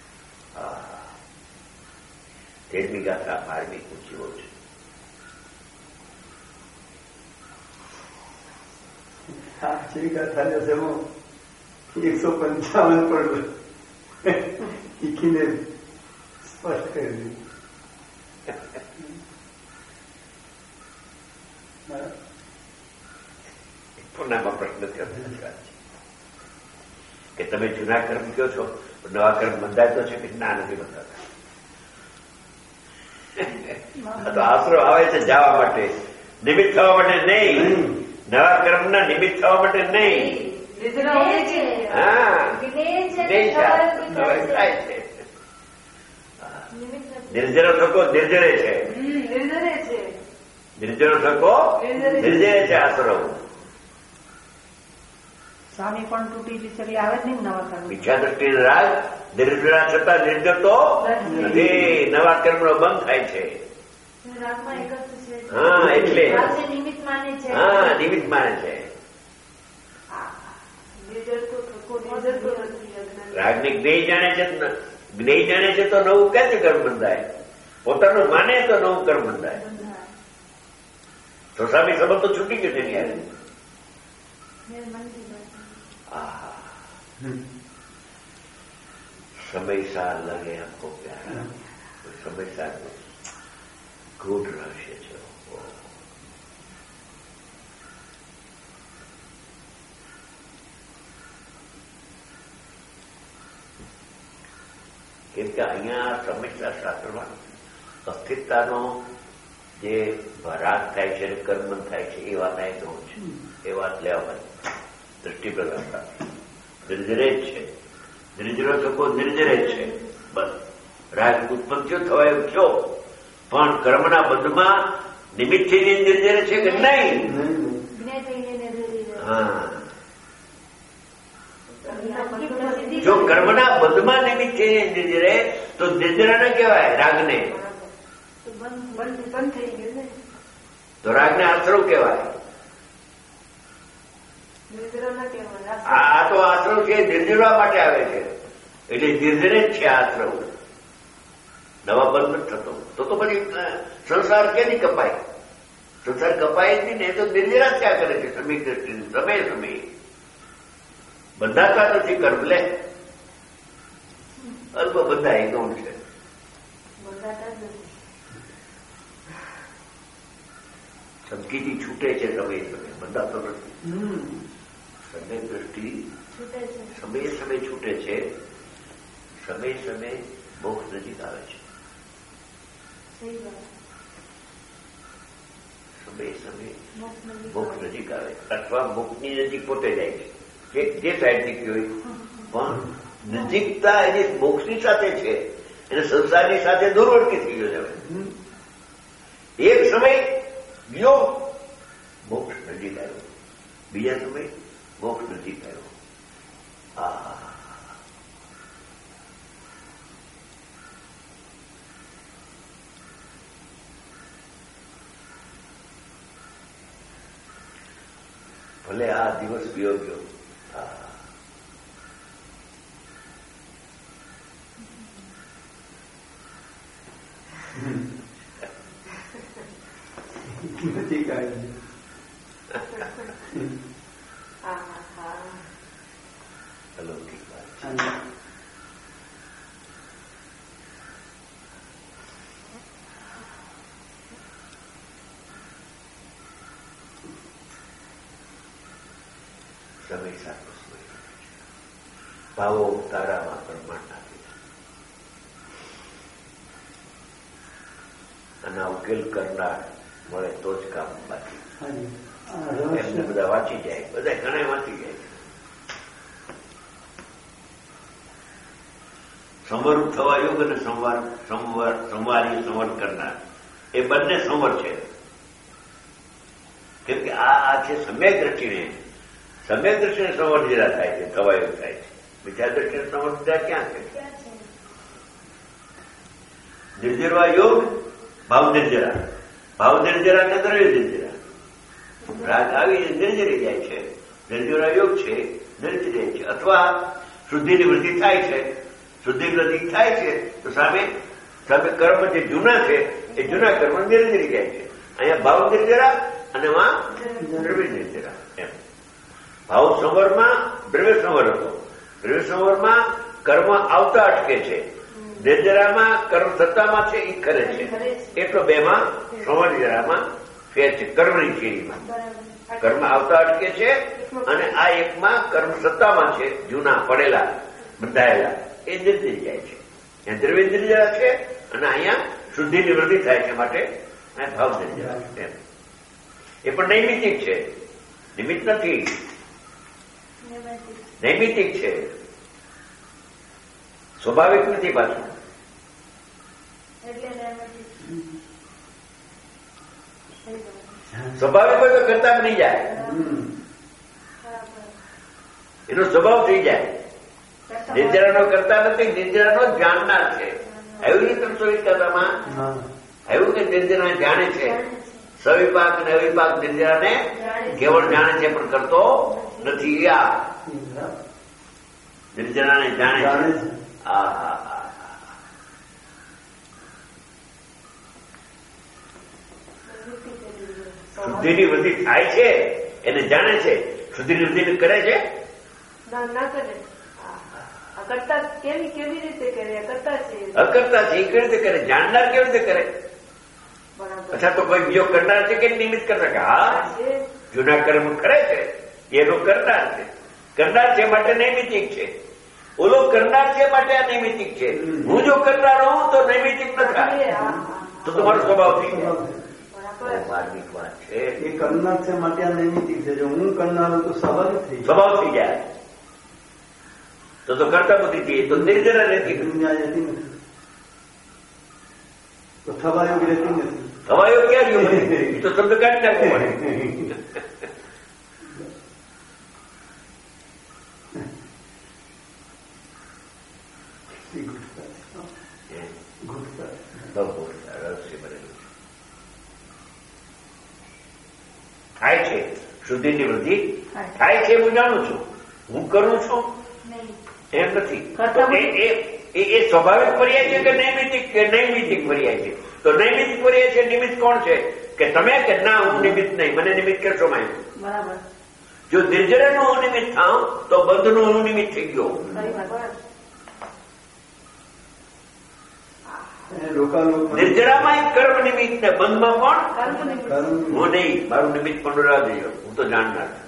તેરમી ગાથા બારમી ઊંચીઓ છે. સાચી કથા જશે હું એકસો પંચાવન પર શીખીને સ્પષ્ટ કરી દીધું. પૂર્ણામાં પ્રશ્ન થયો કે તમે જૂના કર્મ કયો છો, નવા કર્મ બંધાતો છે કે ના નથી બંધાતા? તો આશરો આવે છે જવા માટે, નિમિત્ત થવા માટે નહીં. નવા કર્મના નિમિત્ત થવા માટે નહીં. હા, થાય છે. નિર્જરો થકો નિર્જરે છે, નિર્જરે છે. નિર્જરો થકો નિર્જરે છે આશરો. સ્વામી પણ તૂટી જશે એટલે આવે જ નહીં નવા કર્મ. મિથ્યા દ્રષ્ટિ રાગ નિર્જરા છતાં નિર્જરતો નથી. નવા કર્મનો બંધ થાય છે. હા, એટલે નિમિત્ત માને છે. હા, નિમિત્ત માને છે. રાગને જ્ઞેય જાણે છે, જ્ઞેય જાણે છે તો નવું ક્યાંથી કર્મ બંધાય? પોતાનું માને તો નવું કર્મ બંધાય. તો સ્વામી સંબંધ તો છૂટી ગયો છે ને યાર. સમય સાર લગે આપકો પ્યારા. સમય સાર ગૂઢ રહસ્ય છે. કેમ કે અહીંયા સમસ્યા શાસ્ત્રમાં અસ્થિરતાનો જે ભરાગ થાય છે અને કર્મન થાય છે એ વાત અહીં કહું છે. એ વાત લેવા દ્રષ્ટિ પ્રદાન નિર્જરે જ છે. નિર્જરો થકો નિર્જરે જ છે. બસ રાગ ઉત્પન્ન થયો થવા એમ થયો, પણ કર્મના બંધમાં નિમિત્તથી નિર્જરે છે કે નહીં? હા, જો કર્મના બંધમાં નિમિત્ત છે નિર્જરે તો નિર્જરા ન કહેવાય રાગને, બંધ થઈ ગયું ને. તો રાગને આશરો કહેવાય. નિર્જરા ના કહેવાય. આ તો આશરો છે નિર્જરવા માટે આવે છે, એટલે નિર્જરે જ છે આશરો. નવા બંધ નથી થતો. તો તો પછી સંસાર ક્યાંથી કપાય? સંસાર કપાય જ નહીં ને, તો નિર્જરા થયા કરે છે સમય દ્રષ્ટિ સમય સમયે. બંધાતા નથી કર્મ. લે અલ્પ બંધાય ગૌણ છે. ચમકીથી છૂટે છે સમય સમય, બંધાતો નથી. સમય દ્રષ્ટિ સમયે સમય છૂટે છે. સમય સમય મોક્ષ નજીક આવે છે. સમય સમય મોક્ષ નજીક આવે અથવા મોક્ષની નજીક પોતે જાય છે. જે સાઈડથી હોય પણ નજીકતા એની મોક્ષની સાથે છે, એને સંસારની સાથે દૂરવર્તી થઈ ગયો છે. એક સમય ગયો મોક્ષ નજીક આવ્યો, બીજા સમય મોક્ષ નજીક આવ્યો. આ ભલે આ દિવસ ગયો ગયો. અલૌકિક વાત. સમય સાચો સમય ભાવો તારામાં પ્રમાણ નાખી અને ઉકેલ કરનાર મળે તો જ કામ બાકી. એમને બધા વાંચી જાય, બધા ઘણા વાંચી જાય. સંવર થવા યોગ અને સંવાર સંવાર સંવારી સંવર કરનાર એ બંને સંવર છે. કેમ કે આ આ છે સમ્યક દ્રષ્ટિને, સમ્યક દ્રષ્ટિને સંવર જરા થાય છે, થવા યોગ થાય છે. બીજા દ્રષ્ટિને સંવર જરા ક્યાં છે? નિર્જરવા યોગ ભાવ નિર્જરા, ભાવ નિર્જરા કે દ્રવ્ય નિર્જરા. રાગ આવી નિર્જરી જાય છે, નિર્જરા યોગ છે, નિર્જરી જાય છે. અથવા શુદ્ધિની વૃદ્ધિ થાય છે, શુદ્ધિ વૃદ્ધિ થાય છે તો સામે સામે કર્મ જે જૂના છે એ જૂના કર્મ નિર્જરી જાય છે. અહીંયા ભાવ નિર્જરા અને માં દ્રવ્ય નિર્જરા. એમ ભાવ સંવરમાં દ્રવ્ય સંવર હતો, દ્રવ્ય સંવરમાં કર્મ આવતા અટકે છે, નિર્જરામાં કર્મ સત્તામાં છે એ કરે છે. એટલો બેમાં સંવર જરામાં ફેર છે. કર્મની શૈલીમાં કર્મ આવતા અટકે છે અને આ એકમાં કર્મ સત્તામાં છે, જૂના પડેલા બંધાયેલા એ નિર્જરી જાય છે. ત્યાં દ્રવ્ય નિર્જરા છે અને અહીંયા શુદ્ધિની વૃદ્ધિ થાય છે, માટે અહીંયા ભાવ નિર્જરા છે. એ પણ નૈમિતિક છે, નિમિત્ત નથી, નૈમિતિક છે, સ્વાભાવિક નથી. પાછું સ્વાભાવિક હોય તો કરતા બની જાય, એનો સ્વભાવ થઈ જાય. નિર્જરાનો કરતા નથી, નિર્જરાનો જાણનાર છે. એવું નહીં ત્રણસો વિકાસામાં એવું કે નિર્જરા જાણે છે. સવિપાક અને અવિપાક નિર્જરાને કેવળ જાણે છે પણ કરતો નથી. આ નિર્જરાને જાણે છે. હા હા હા શુદ્ધિની વૃદ્ધિ થાય છે એને જાણે છે, શુદ્ધિની વૃદ્ધિ કરે છે ના કરે. અકર્તા કેવી કેવી રીતે કરે? અકર્તા છે, અકર્તા છે. એ કેવી રીતે કરે? જાણનાર કેવી રીતે કરે? અચ્છા તો કોઈ બીજો કરનાર છે કે નિમિત્ત કરનાર? હા, જૂના કર્મ કરે છે એનો કરનાર છે. કરનાર છે માટે નૈમિતિક છે, ઓલો કરનાર છે માટે આ નૈમિતિક છે. હું જો કરનાર હોઉં તો નૈમિતિક નથી, તો તમારો સ્વભાવ થઈ જાય. માર્મિક વાત છે. એ કરનાર છે માટે આ નૈમિતિક છે. જો હું કરનાર તો સ્વાભાવિક થઈ સ્વભાવ થઈ જાય. તો તો કરતા બધી થઈ તો નિર્જરા રહેતી દુનિયા જતી નથી, તો થવા યોગ રહેતી નથી. થવાયો ક્યાં ગયો? તો શબ્દ કાઢી નાખવો પડે. થાય છે શુદ્ધિની વૃદ્ધિ થાય છે, હું જાણું છું. હું કરું છું એમ નથી. એ સ્વાભાવિક પર્યાય છે કે નૈમિતિક કે નૈમિતિક પર્યાય છે? તો નૈમિતિક પર્યાય છે. નિમિત્ત કોણ છે? કે તમે કે ના હું નિમિત્ત નહીં, મને નિમિત્ત કરશો માય. બરાબર. જો નિર્જરાનું હું નિમિત્ત થાઉં તો બંધનું હું નિમિત્ત થઈ ગયો. નિર્જરામાં કર્મ નિમિત્ત ને બંધમાં કોણ? હું નહીં. મારું નિમિત્ત પણ રહેવા દેજો, હું તો જાણનાર છું.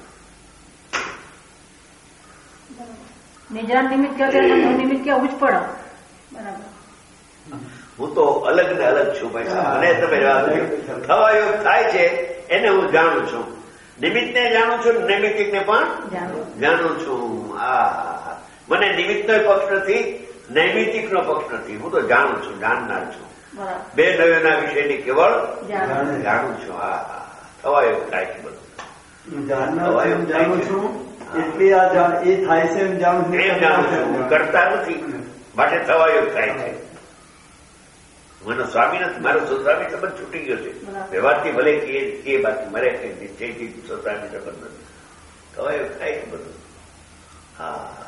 નિર્જરા નિમિત્ત કહે નિમિત્ત કેવું જ પડે. બરાબર. હું તો અલગ ને અલગ છું ભાઈ. મને તમે થવા યોગ થાય છે એને હું જાણું છું, નિમિત્તને જાણું છું, નૈમિતિકને પણ જાણું છું. આ મને નિમિત્તનો પક્ષ નથી, નૈમિતિકનો પક્ષ નથી. હું તો જાણું છું, જાણનાર છું. બે નવ્યના વિષયની કેવળ જાણું છું. હા હા થવા યોગ થાય છે બધું. જાણું છું એટલે આ એ થાય છે એમ જાણું છું, એમ જાણું છું. કરતા નથી માટે થવા યોગ થાય છે. મને સ્વામી નથી, મારો સ્વસ્વામી સંબંધ છૂટી ગયો છે. વ્યવહારથી ભલે કે બાકી મરે કે નિશ્ચયથી સ્વસ્વામી સંબંધ નથી. થવા યોગ થાય છે બધું. હા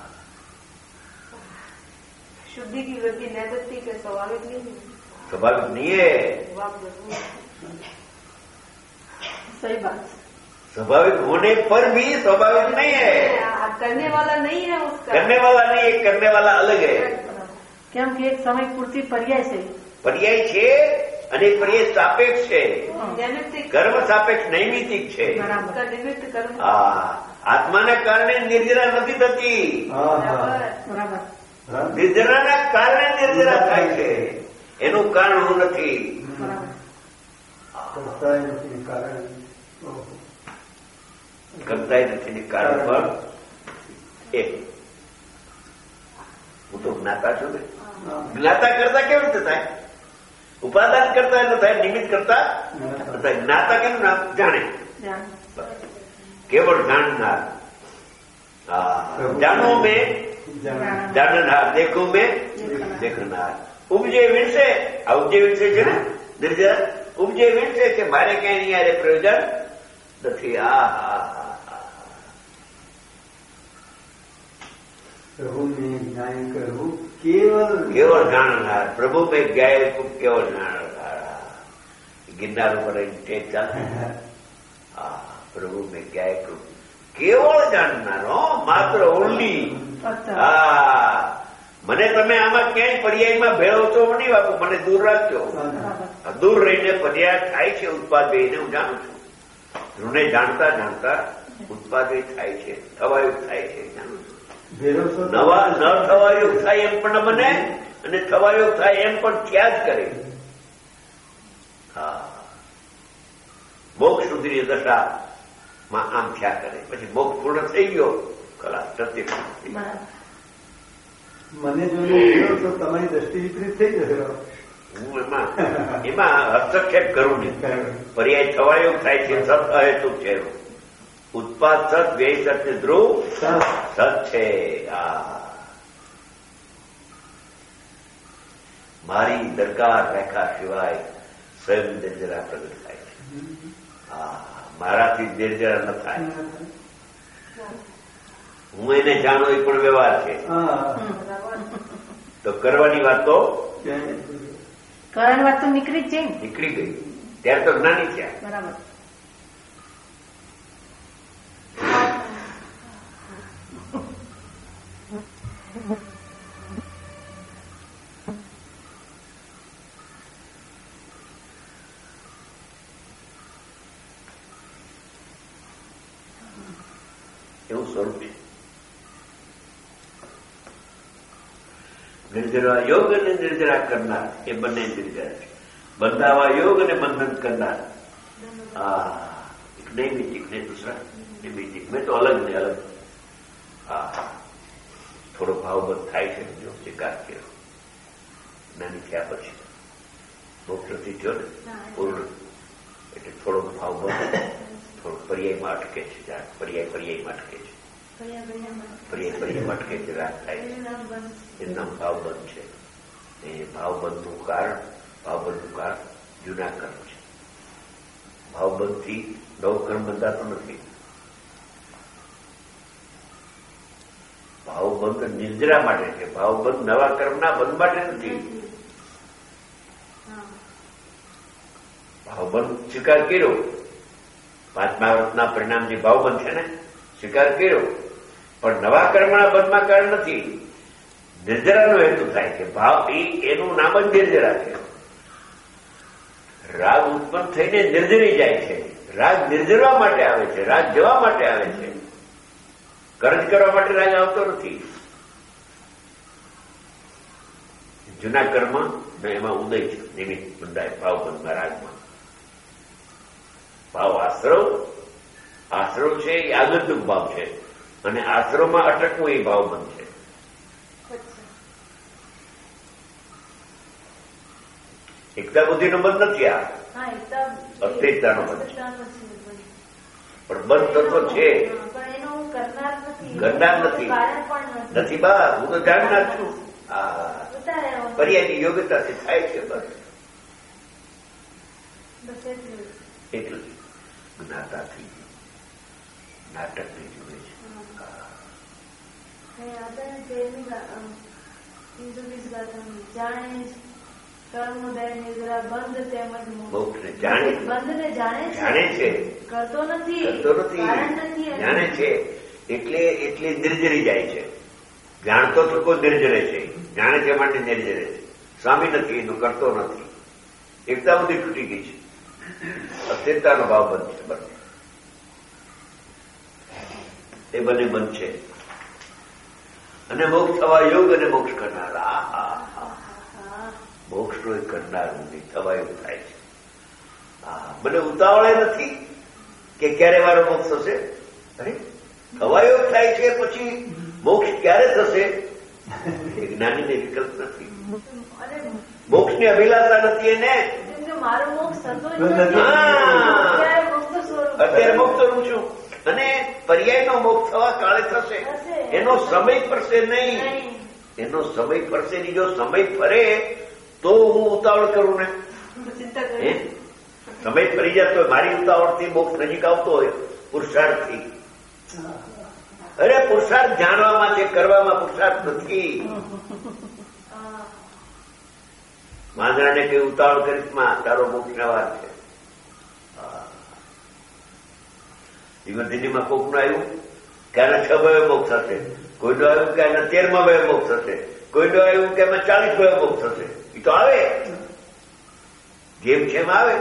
शुद्धि की वृद्धि नैतिक के स्वाभाविक नहीं है, स्वाभाविक नहीं है. सही बात। स्वाभाविक होने पर भी स्वाभाविक नहीं है, करने वाला नहीं है उसका, करने वाला नहीं है, करने वाला अलग है। કેમ કે એક સમય પૂરતી પર્યાય છે, પર્યાય છે અને પર્યાય સાપેક્ષ છે, નૈમિત્તિક કર્મ સાપેક્ષ નૈમિતિક છે. उसका निमित्त कर्म હા, આત્માના કારણે નિર્જરા નથી થતી, બરાબર, નિર્જરાના કારણે નિર્જરા થાય છે, એનું કારણ હું નથી. બરાબર, કરતા નથી કારણ કરતા નથી કારણ પણ એક હું તો જ્ઞાતા છું ને, જ્ઞાતા કરતા કેવી રીતે થાય? ઉપાદાન કરતા એટલે થાય, નિમિત્ત કરતા થાય. જ્ઞાતા કેમ નામ? જાણે, કેવળ જાણનાર. જાણો મેં જાણનાર, દેખો મેં દેખનાર. ઉપજે વિણશે, આ ઉપજે વિણશે છે ને નિર્જર, ઉપજે વિણશે કે મારે ક્યાંય નહીં યારે પ્રયોજન નથી. આ હા પ્રભુ ને જ્ઞાન કરવું કેવળ કેવળ જાણનાર. પ્રભુ મેં ગાય કેવળ જાણનાર. ગિરનાર ઉપર ટેક ચાલશે. હા, પ્રભુ મેં ગાય કેવળ જાણનાર. હો, માત્ર ઓનલી. હા, મને તમે આમાં ક્યાંય પર્યાયમાં ભેળવો છો નહીં બાપુ, મને દૂર રાખજો. દૂર રહીને પર્યાય થાય છે ઉત્પાદ એને હું જાણું છું. ધ્રુને જાણતા જાણતા ઉત્પાદ થાય છે, થવાયું થાય છે, જાણું છું. નવા ન થવાયું થાય એમ પણ બને અને થવાયું થાય એમ પણ થયા જ કરે. હા, મોક્ષ સુધીની દશામાં આમ થયા કરે. પછી મોક્ષ પૂર્ણ થઈ ગયો, ખલાસ સત્ય પૂર્ણ. મને જોઈને તો તમારી દ્રષ્ટિ વિપરીત થઈ જશે. હું એમાં એમાં હસ્તક્ષેપ કરું નહીં. પર્યાય થવાયું થાય છે, સત અહેતુક છે. ઉત્પાદ સત, વ્યય સત ને ધ્રુવ સત છે. આ મારી દરકાર રેખા સિવાય સ્વયં નિર્જરા પ્રગટ થાય છે. હા, મારાથી નિર્જરા ન થાય. હું એને જાણું એ પણ વ્યવહાર છે. તો કરવાની વાત તો કરવાની વાત તો નીકળી જ છે, નીકળી ગઈ. ત્યારે તો જ્ઞાની થયા. બરાબર. એવું સ્વરૂપ છે. નિર્જરા યોગ અને નિર્જરા કરનાર એ બંને નિર્જરા છે. બંધાવા યોગ અને બંધન કરનાર. હા, એક નૈમિતિક ને દૂસરા નૈમિતિક. મેં તો અલગ ને અલગ. હા, થોડો ભાવબંધ થાય છે, જો સ્વીકાર કર્યો નાની થયા પછી. મોક્ષ નથી થયો ને પૂર્ણ, એટલે થોડો ભાવબંધ, થોડો પર્યાયમાં અટકે છે. પર્યાય પર્યાયમાં અટકે છે, પર્યાય પર્યાયમાં અટકે છે, રાગ થાય છે. એ નામ ભાવબંધ છે. એ ભાવબંધનું કારણ ભાવબંધનું કારણ જૂના કર્મ છે. ભાવબંધથી નવ કર્મ બંધાતો નથી. ભાવબંધ નિર્જરા માટે છે. ભાવબંધ નવા કર્મના બંધ માટે નથી. ભાવબંધ સ્વીકાર કર્યો, પાંચમા વર્ષના પરિણામથી ભાવબંધ છે ને, સ્વીકાર કર્યો, પણ નવા કર્મના બંધમાં કારણ નથી. નિર્જરાનો હેતુ થાય કે ભાવ એનું નામ જ નિર્જરા છે. રાગ ઉત્પન્ન થઈને નિર્જરી જાય છે. રાગ નિર્જરવા માટે આવે છે, રાગ જવા માટે આવે છે. કર્જ કરવા માટે રાગ આવતો નથી. જૂના કર્મ એમાં ઉદય છે, નિમિત્ત બંધાય ભાવબંધમાં, રાગમાં. ભાવ આશ્રવ આશ્રવ છે એ આગંતુક ભાવ છે, અને આશ્રવમાં અટકવું એ ભાવબંધ છે. એકતા બુદ્ધિનો બંધ નથી. આ અસ્થિરતાનો બંધ છે, પણ બંધ થતો છે. કરનાર નથી નથી બા, હું તો જાણનાર છું. હા, પર્યાયની યોગ્યતાથી થાય છે. બસ એટલું જ્ઞાતા થઈ ગયું. નાટક ને જુએ છે. જાણે કર્મોદય નિદ્રા બંધ તેમજ મોક્ષને જાણે બંધને જાણે જાણે છે કરતો નથી કરતો નથી કારણ નથી જાણે છે એટલે એટલે નિર્જરી જાય છે. જાણતો થકો નિર્જરે છે, જાણે છે માટે નિર્જરે છે. સ્વામી નથી એનું કરતો નથી. એકતા બધી તૂટી ગઈ છે. અસ્થિરતાનો ભાવ બંધ છે. બંધ એ બંને બંધ છે. અને મોક્ષ થવા યોગ અને મોક્ષ કરનાર મોક્ષનો એ કરનાર નથી થવા યોગ થાય છે. મને ઉતાવળે નથી કે ક્યારે મારો મોક્ષ થશે. અરે થવા યોગ થાય છે પછી મોક્ષ ક્યારે થશે એ જ્ઞાનીને વિકલ્પ નથી. મોક્ષની અભિલાષા નથી એને. મારો મોક્ષ થતો જ હા અત્યારે મુક્ત રહું છું અને પર્યાયનો મોક્ષ થવા કાળે થશે. એનો સમય ફરશે નહીં. એનો સમય ફરશે નહીં. જો સમય ફરે તો હું ઉતાવળ કરું ને. સમય ફરી જતો હોય મારી ઉતાવળથી મોક્ષ નજીક આવતો હોય પુરુષાર્થથી. અરે પુરુષાર્થ જાણવામાં છે, કરવામાં પુરુષાર્થ નથી. માંદરાને કઈ ઉતાવળ કરીશમાં તારો મોક્ષ વાર છે. ધીમે ધીમેમાં કોકનું આવ્યું કે આના છ ભવે મોક્ષ થશે, કોઈનું આવ્યું કે આના તેરમાં ભવે મોક્ષ થશે, કોઈનું આવ્યું કે એમાં ચાલીસ ભવે મોક્ષ થશે. એ તો આવે જેમ છે એમ આવે.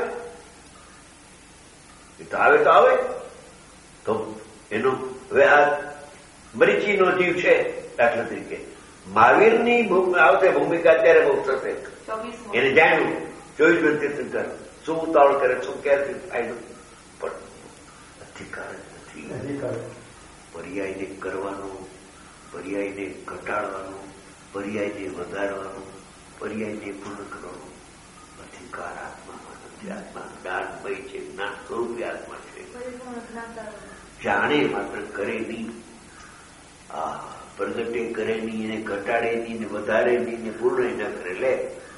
એ તો આવે તો આવે. તો એનું હવે આ મરીચીનો જીવ છે દાખલા તરીકે મહાવીરની આવશે ભૂમિકા ત્યારે મોક્ષ થશે. એને જાણ્યું ચોવીસ વર્ષ તીર્થંકર શું ઉતાવળ કરે શું ક્યારથી ફાયદો પણ અધિકાર નથી. પર્યાયને કરવાનો, પર્યાયને ઘટાડવાનો, પર્યાયને વધારવાનો, પર્યાયને પૂર્ણ કરવાનો અધિકાર આત્મામાં નથી. આત્મા જ્ઞાનમય છે, જ્ઞાન સ્વરૂપે આત્મા છે. જાણે માત્ર કરે નહીં, આ પ્રગટે કરે નહીં, એને ઘટાડે નહીં, ને વધારે નહીં, ને પૂર્ણ ન કરે. લે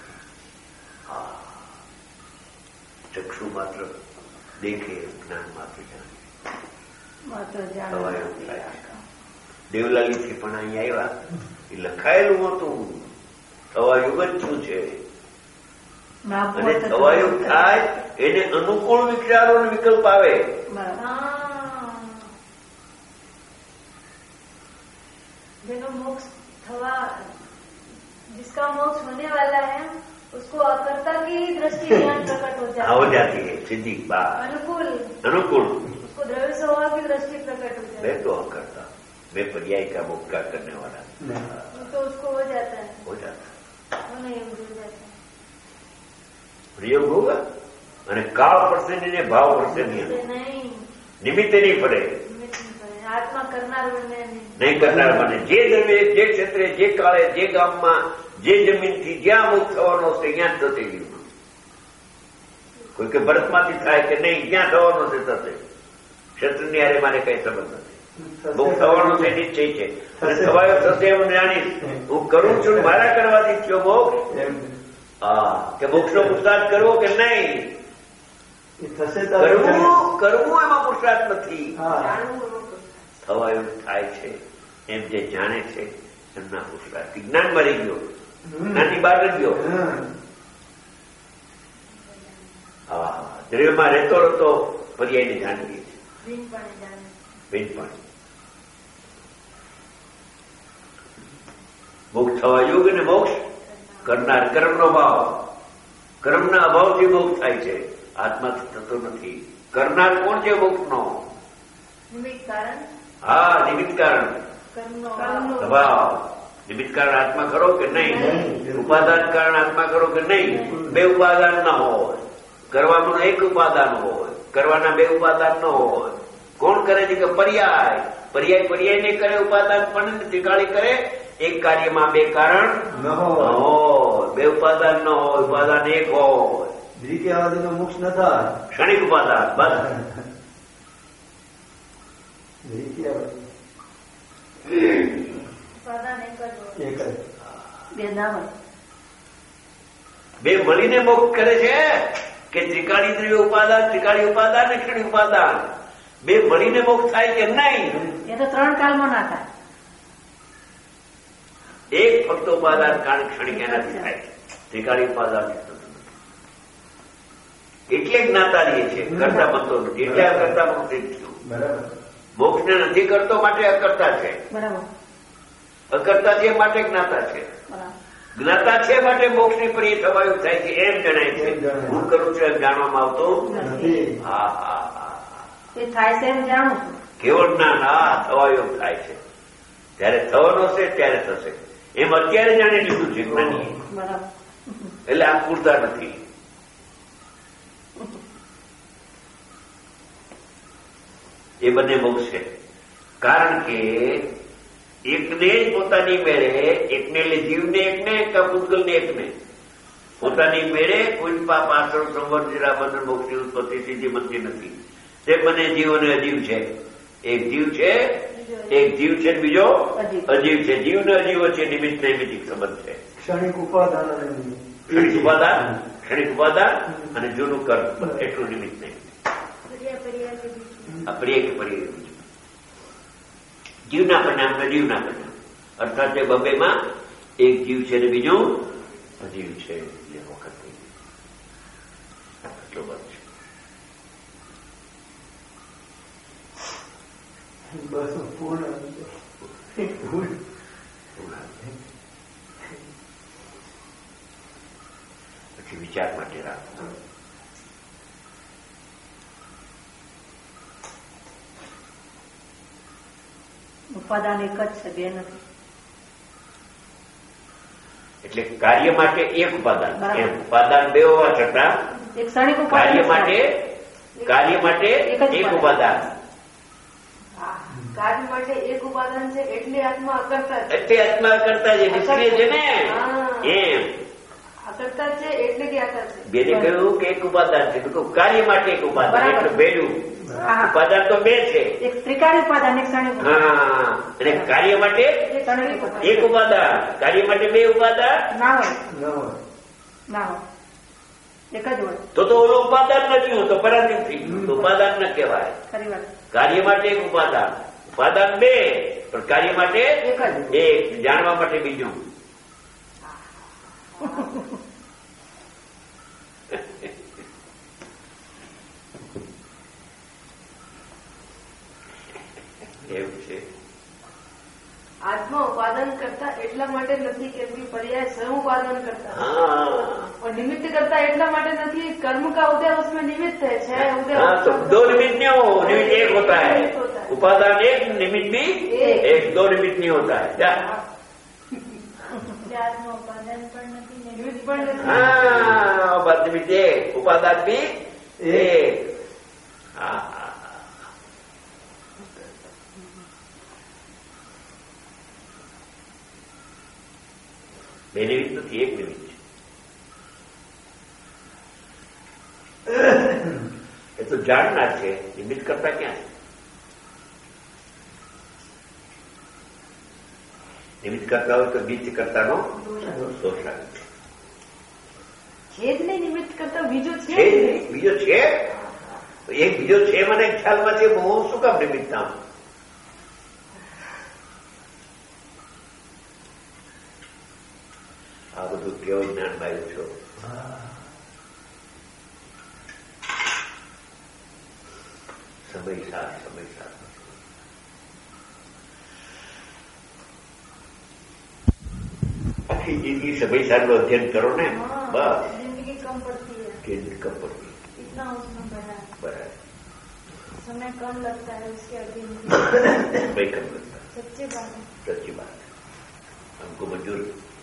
ચક્ષુ માત્ર દેખે, જ્ઞાન માત્ર જાણે. દેવલાલીથી પણ અહીં આવ્યા એ લખાયેલું હતું થવાયુગ જ શું છે. અને થવાયુગ થાય એને અનુકૂળ વિચારો વિકલ્પ આવે. જેનો મોક્ષ થવા जिसका मोक्ष होने वाला है उसको अकर्ता की दृष्टि ज्ञान प्रकट हो जाती हो जाती है. सीधी बात. अनुकूल अनुकूल उसको द्रव्य स्वभाव की दृष्टि प्रकट हो जाती है. मैं तो अकर्ता, मैं पर्याय का मुक्त का करने वाला. तो उसको हो जाता है हो जाता वो नहीं हो जाता प्रयोग होगा. અને કાળ પડશે નહીં, ભાવ પડશે નહીં, नहीं નિમિત્તે નહીં પડે. આત્મા કરનાર બને નહીં કરનાર બને. જે દ્રવ્ય જે ક્ષેત્રે જે કાળે જે ગામમાં જે જમીનથી જ્યાં મુક્ત થવાનો છે ત્યાં થશે. કોઈ કે ભરતમાંથી થાય કે નહીં, જ્યાં થવાનો છે થશે. ક્ષેત્રની હારે મારે કઈ સંબંધ નથી. મુક્ત થવાનો છે નિશ્ચય છે. અને થવાયો થશે એવું જાણીશ. હું કરું છું મારા કરવાથી થયો મોક્ષ. હા કે મોક્ષનો પુરુષાર્થ કરવો કે નહીં કરવું કરવું એમાં પુરુષાર્થ નથી. થવાયો થાય છે એમ જે જાણે છે એમના પુરુષાર્થ. જ્ઞાન મરી ગયો, જ્ઞાનની બહાર રહી ગયો. હા દ્રવ્યમાં રહેતો રહેતો પર્યાયને જાણવી છે. બેનપણ મોક્ષ થવા યોગ અને મોક્ષ કરનાર કર્મનો ભાવ. કર્મના અભાવથી મોક્ષ થાય છે, આત્માથી થતો નથી. કરનાર કોણ છે મોક્ષનો? નિમિત્ત કારણ. હા નિમિત્ત કારણ સ્વભાવ. નિમિત્ત કારણ આત્મા ખરો કે નહીં? ઉપાદાન કારણ આત્મા ખરો કે નહીં? બે ઉપાદાન ના હોય. કરવાનું એક ઉપાદાન હોય, કરવાના બે ઉપાદાન ન હોય. કોણ કરે છે કે પર્યાય. પર્યાય પર્યાય ને કરે, ઉપાદાન પણ ટીકાળી કરે. એક કાર્યમાં બે કારણ ન હોય, બે ઉપાદાન ન હોય, ઉપાદાન એક હોય. દ્વિતીયવાદીનો મોક્ષ ન થાય. ક્ષણિક ઉપાદાન બસ. બે મળીને મોક્ષ કરે છે કે ત્રિકાળી દ્રવ્ય ઉપાદાન, ત્રિકાળી ઉપાદાન ને ક્ષણિક ઉપાદાન બે મળીને મોક્ષ થાય કે નહીં? એ તો ત્રણ કાળમાં ના થાય. એક ફક્ત ઉપાદાન કારણ ક્ષણિક એનાથી થાય છે. ત્રિકાળી ઉપાદાનથી થતું નથી. એટલે જ્ઞાતા રહીએ છે, કરતા બનતો નથી. એટલે અકર્તા મુક્તિ થયું. બરાબર. મોક્ષને નથી કરતો માટે અકર્તા છે, બરાબર. અકર્તા છે માટે જ્ઞાતા છે, બરાબર. જ્ઞાતા છે માટે મોક્ષની પ્રિય થવાયું થાય છે. એમ જણાય છે. હું કરું છું એમ જાણવામાં આવતું નથી. હા હા હા એ થાય છે એમ જાણું છું. કેવળ જ્ઞાન હા થવાયું થાય છે. ત્યારે થવાનો છે ત્યારે થશે એમ અત્યારે જાણી લીધું છે જ્ઞાનીએ. બરાબર. એટલે આ પૂરતા નથી. એ બંને મોક્ષ છે. કારણ કે એકને જ પોતાની મેળે, એકને એટલે જીવને એકને કે પૂતગલને એકને પોતાની મેળે કોઈ પાપ આશ્રમ સંવર જરા બંધન મોક્ષની ઉત્પત્તિ સીધી બનતી નથી. તે બંને જીવ અને અજીવ છે. એક જીવ છે, એક જીવ છે, બીજો અજીવ છે. જીવ ને અજીવ વચ્ચે નિમિત્ત નૈમિતિક સંબંધ છે. ક્ષણિક ઉપાદાન અને ક્ષણિક ઉપાદાન, ક્ષણિક ઉપાદાન અને જૂનું કર્મ, એટલું નિમિત્ત નહીં. આ પ્રિય કે પર્યાય જીવના પરિણામ ને જીવના પરિણામ અર્થાત એ બબેમાં એક જીવ છે ને બીજું અજીવ છે. એ વખત એટલો બધો છે. બસ પૂર્ણ. પછી વિચાર માટે રાખો. ઉપાદાન એક જ છે, બે નથી. એટલે કાર્ય માટે એક ઉપાદાન, બરાબર. એમ ઉપાદાન બે હોવા છતાં એક ક્ષણિક કાર્ય ઉપાદાન માટે કાર્ય માટે એક જ એક ઉપાદાન. ઉપાદાન. કાર્ય માટે એક ઉપાદાન છે એટલે આત્મા અકર્તા છે. એટલે આત્મા કરતા જે નિષ્ક્રિય છે ને હા. એમ અકર્તા છે એટલે જ્ઞાતા છે. બેને કહ્યું કે એક ઉપાદાન છે, તો કાર્ય માટે એક ઉપાદાન, બરાબર. એટલે ભેડું હા. ઉપાદાન તો બે છે. એક ત્રિકાળ ઉપાદાન, એક ક્ષણિક ઉપાદાન. હા, અને કાર્ય માટે એક ક્ષણિક ઉપાદાન. એક ઉપાદાન, કાર્ય માટે બે ઉપાદાન. ના હોય, ન હોય. ના હોય, એક જ હોય. તો તો ઓલો ઉપાદાન નથી હોતો, પરાધીન થઈ ગયું. તો ઉપાદાન ન કહેવાય. ખરી વાત. કાર્ય માટે એક ઉપાદાન, ઉપાદાન બે, પણ કાર્ય માટે એક જ. એક, જાણવા માટે બીજું. એવું છે. આત્મા ઉપાદાન કરતા એટલા માટે નથી કેમ કે પર્યાય સ્વયં ઉપાદાન કરતા. હા और निमित्त करता એટલા માટે નથી कर्म का उदय उसमें निमित्त है छह उदय हाँ, तो दो निमित्त नहीं हो, निमित्त एक होता है. उपादान एक, निमित्त भी एक, दो निमित्त नहीं होता है. क्या? ઉપાદાન પણ નથી ને निमित्त પણ નથી. हाँ, बस निमित्त एक, उपादान भी एक. हाँ हाँ. બે નિમિત્ત નથી, એક નિમિત્ત છે. એ તો જાણનાર છે, નિમિત્ત કરતા ક્યાં છે? નિમિત્ત કરતા હોય તો બીજ કરતાનો દોષ લાગે. છે જ નહીં નિમિત્ત કરતા બીજો છે છે જ જ નહીં. નહીં, બીજો છે. એક બીજો છે મને ખ્યાલમાં છે, હું શું કામ નિમિત્ત ના હોઉં? આ બધું કેવું જ્ઞાન પાયું છો. સમય સાર સમય સાર આખી જિંદગી સમય સારનું અધ્યયન કરો ને, બસ जिंदगी कम पड़ती है, કે કમ પડતી. इतना उसमें बढ़ा है, બરાબર. समय कम लगता है उसके अधीन. સમય કમ लगता है. सच्ची बात है. सच्ची बात है. हमको मंजूर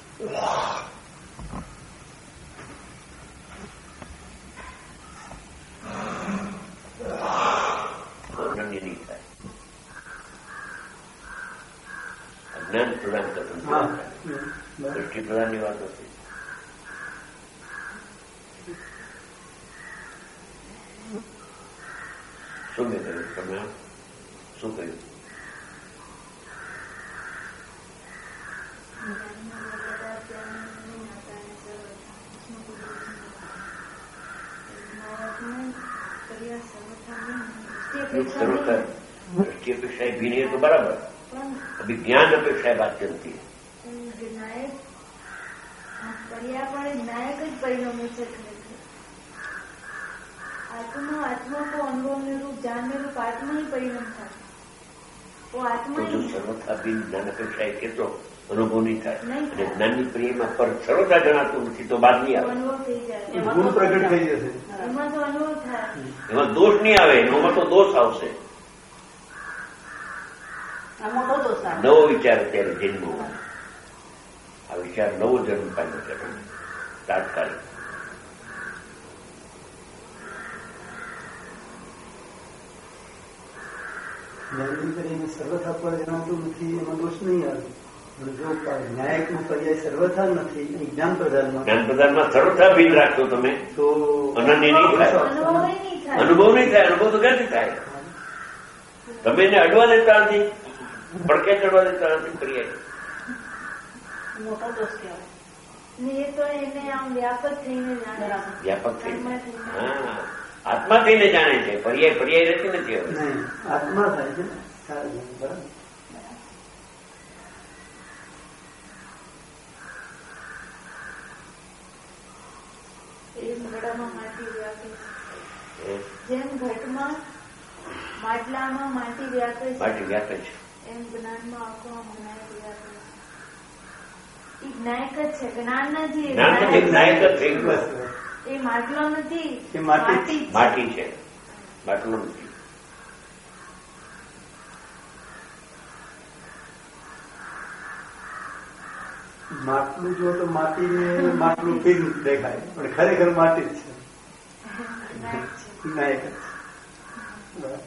अज्ञान नहीं था. अज्ञान प्रदान करता हाँ. दृष्टि प्रदान की बात होती. શું મેં કહ્યું તમે? શું કહ્યું? सर्वथा दृष्टि अपेक्षा भी नहीं है तो बराबर. अभी ज्ञान अपेक्षा बात चलती है. पर्यावरण नायक જ પરિણમે છે ખરેખર. આત્મા આત્મા को અનુભવને રૂપ જાણને રૂપ આત્મા ही પરિણામ થાય. वो आत्मा तो जो सर्वथा बिन ज्ञान अपेक्षा है तो अनुभव नहीं था અને જ્ઞાનની પ્રિયમાં પર સર્વથા જણાતું નથી તો બાદ નહીં આવે. અનુભવ થઈ જાય, ગુણ પ્રગટ થઈ જશે. એમાં તો અનુભવ થાય, એમાં દોષ નહીં આવે, એમાં તો દોષ આવશે. આ મોટો દોષ આવે. નવો વિચાર અત્યારે જન્મ, આ વિચાર નવો જન્મ પામ્યો છે તાત્કાલિક. જ્ઞાનની કરીને સર્વથા પર જણાતું નથી એમાં દોષ નહીં આવે. અને જો ન્યાયિકનો પર્યાય સર્વથા નથી જ્ઞાન પ્રધાનમાં, જ્ઞાન પ્રધાનમાં સર્વથા ભીન રાખશો તમે તો અનન્ય નહીં થાય, અનુભવ નહીં થાય. અનુભવ નહીં થાય. અનુભવ તો ક્યાંથી થાય? તમે એને અડવા દેતા નથી, પડકે ચડવા દેતા નથી. પર્યાય મોટો દોષ કહેવાય. ને એ તો એને આમ વ્યાપક થઈને જાણે, વ્યાપક થઈ આત્મા થઈને. હા, આત્મા થઈને જાણે છે. પર્યાય પર્યાય રહેતી નથી હવે. નહીં આત્મા થાય છે. બરાબર. એ ઘડામાં માટી વ્યાપે છે, જેમ ઘટમાં માટલામાં માટી વ્યાપે છે, માટી વ્યાપે છે. એમ જ્ઞાનમાં આખોમાં જ્ઞાયક વ્યાપે છે. એ જ્ઞાયક જ છે, જ્ઞાન નથી. એ જ્ઞાન નથી, જ્ઞાયક જ્ઞાયક જ થઈ ગયું. એ માટલો નથી, એ માટી માટી જ છે. માટી છે, માટલો નથી. માટલું જો તો માટીને માટલું પીન દેખાય પણ ખરેખર માટી જ છે. જ્ઞાયક છે. નાયક જ છે. બરાબર.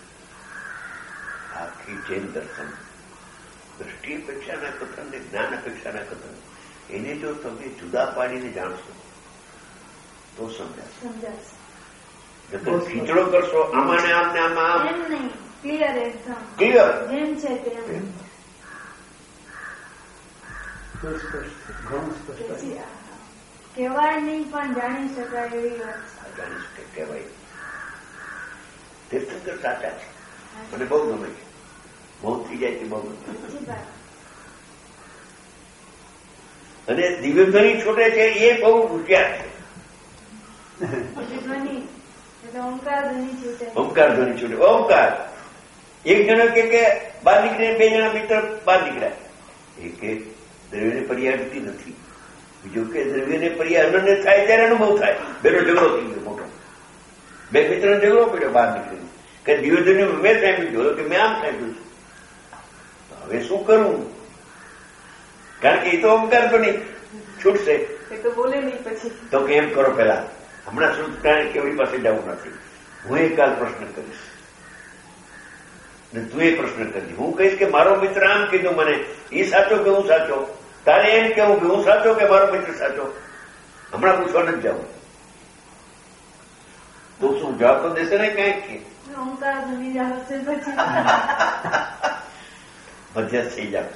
આખી જૈન દર્શન દ્રષ્ટિ અપેક્ષાના કથન ને જ્ઞાન અપેક્ષાના કથન એને જો તમે જુદા પાડીને જાણશો તો સમજાશે. સમજાશે. જો તમે ખીચડો કરશો આમાં ને આમ ને આમાં આમ એમ નહીં, ક્લિયર એકદમ ક્લિયર. જેમ છે તેમ. બહુ સ્પષ્ટ, ઘણું સ્પષ્ટ. પછી આ કહેવાય નહીં પણ જાણી શકાય એવી વાત છે. જાણી શકે કહેવાય. તીર્થંકર સાચા છે, મને બહુ ગમે છે. બહુ થઈ જાય છે, બહુ ગમે. બીજી વાત, અને દિવ્યધ્વનિ છૂટે છે એ બહુ હોશિયાર છે. પછી ધ્વનિ એટલે ઓમકાર ધ્વનિ છૂટે. ઓમકાર ધ્વનિ છૂટે. ઓમકાર એક જણો કે કે બહાર નીકળીને બે જણા મિત્ર બહાર નીકળ્યા. એક કે દ્રવ્યને પર્યાયતી નથી, બીજું કે દ્રવ્યને પર્યાય અનન્ય થાય ત્યારે અનુભવ થાય. બેનો ઝઘડો થઈ ગયો મોટો. બે મિત્રને ઝઘડો પડ્યો બહાર નીકળીને કે દિવ્યધ્વનિ મેં સાંભળી ગયો કે મેં આમ સાંભળ્યું છું. હવે શું કરવું? કારણ કે એ તો ઓમકાર ધ્વનિ છૂટશે. એ તો બોલે નહીં પછી. તો કે એમ કરો પેલા, હમણાં શું કેવડી પાસે જવું નથી. હું એક કાલ પ્રશ્ન કરીશ ને તું એ પ્રશ્ન કરજે. હું કહીશ કે મારો મિત્ર આમ કીધું મને, એ સાચો કે હું સાચો? તારે એમ કેવું કે હું સાચો કે મારો મિત્ર સાચો? હમણાં પૂછવા નથી જવું. તો શું જવાબ તો દેશે ને કઈક કે ઓમકાર ધ્વનિ જ આવશે પછી. મધ્યસ્થ થઈ જાવ.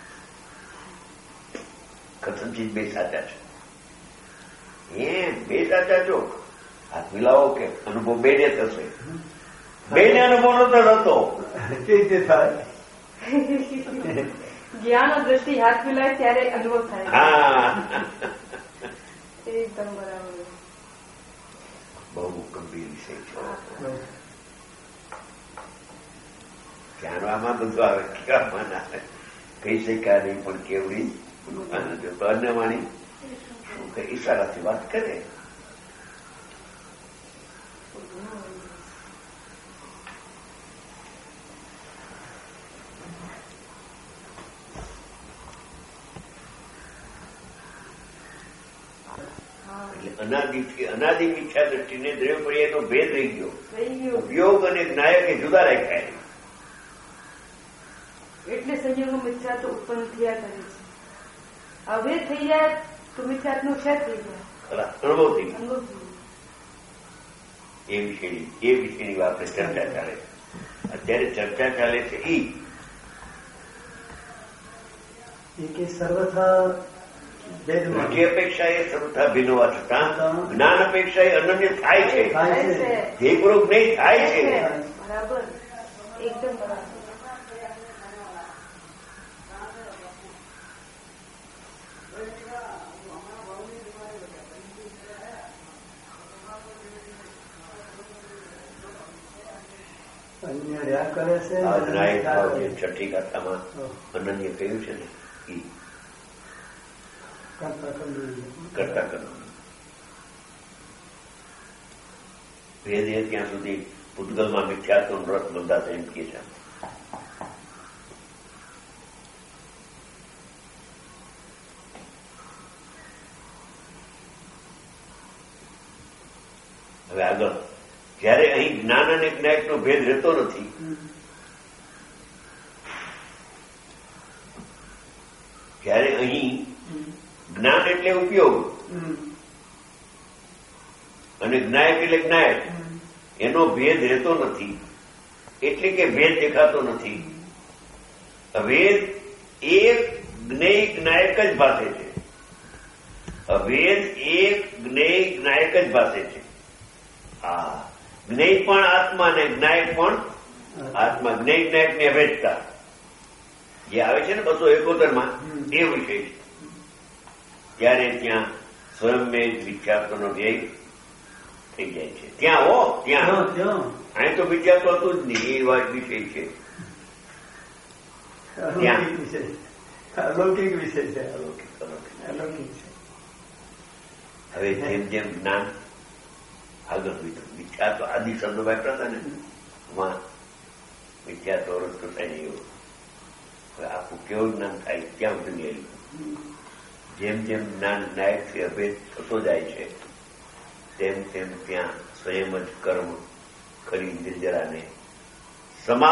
કથનથી બે સાચા છે. એમ બે સાચા છો, હાથ મિલાવો કે અનુભવ બે ને થશે. બે ને અનુભવ નતો નતો કેવી રીતે થાય? જ્ઞાન દ્રષ્ટિ હાથ મિલાય ત્યારે અનુભવ થાય. હા, એકદમ બરાબર. બહુ ગંભીર વિષય છે. ધ્યાન આમાં બધું આવે, કહેવામાં ના આવે. કહી શક્યા નહીં પણ કેવડી અન્ય વાણી શું કે ઈશારાથી વાત કરે. એટલે અનાદિથી અનાદિ મિથ્યા દ્રષ્ટિને દ્રવ્ય પર્યાયનો ભેદ રહી ગયો. રહી ગયું. ઉપયોગ અને જ્ઞાયક એ જુદા રાખ્યા. એટલે સંયોગો મિથ્યાત્વ ઉત્પન્ન થયા કરે છે. હવે થઈ જાય તો મિથ્યાત્વનો ક્ષય થઈ જાય. ખરા અનુભવ થઈ ગયો. અનુભવ થઈ એ વિશેની એ વિશેની આપણે ચર્ચા ચાલે છે. અત્યારે ચર્ચા ચાલે છે ઈ કે સર્વથા દ્રષ્ટિ અપેક્ષા એ સર્વથા ભિન્ન હોવા છતાં જ્ઞાન અપેક્ષા એ અનન્ય થાય છે. થાય છે. ધ્યેયપૂર્વક નહીં થાય છે. બરાબર, એકદમ બરાબર. અહીંયા રહ્યા કરે છે આ નાયક ભાવ જે છઠ્ઠી ગાથામાં અનન્ય કહ્યું છે ને એ કરતા કરવું ભેદ એ ત્યાં સુધી પૂતગલમાં મિથ્યાત્વ વ્રત બંધાશે એમ કે છે. હવે આગળ જયારે અહીં જ્ઞાન અને જ્ઞાયકનો ભેદ રહેતો નથી, ત્યારે અહીં જ્ઞાન એટલે ઉપયોગ અને જ્ઞાયક એટલે જ્ઞાયક, એનો ભેદ રહેતો નથી, એટલે કે ભેદ દેખાતો નથી. અભેદ એક જ્ઞેય જ્ઞાયક જ ભાષે છે. અભેદ એક જ્ઞેય જ્ઞાયક જ ભાષે છે. હા, જ્ઞેય પણ આત્મા ને જ્ઞાયક પણ આત્મા. જ્ઞેય જ્ઞાયક ની અભેદતા જે આવે છે ને બસો એકોતેર માં એ વિષય છે. ત્યારે ત્યાં સ્વયં મિથ્યાત્વનો ધ્યેય થઈ જાય છે. ત્યાં હો ત્યાં અહીં તો મિથ્યાત્વ હતું જ નહીં, એ વાત વિષય છે. ત્યાં અલૌકિક વિષય છે. અલૌકિક અલૌકિક છે. હવે જેમ જેમ જ્ઞાન આગળ મિથ્યાત્વ આદિ શબ્દો વાપરા હતા ને, એમાં મિથ્યાત્વ રસ્તો થાય એવું. હવે આખું કેવું જ્ઞાન થાય ત્યાં સુધી એલું. જેમ જેમ જ્ઞાન નાયકથી અભેદ થતો જાય છે તેમ તેમ ત્યાં સ્વયં જ કર્મ કરી નિર્જરાને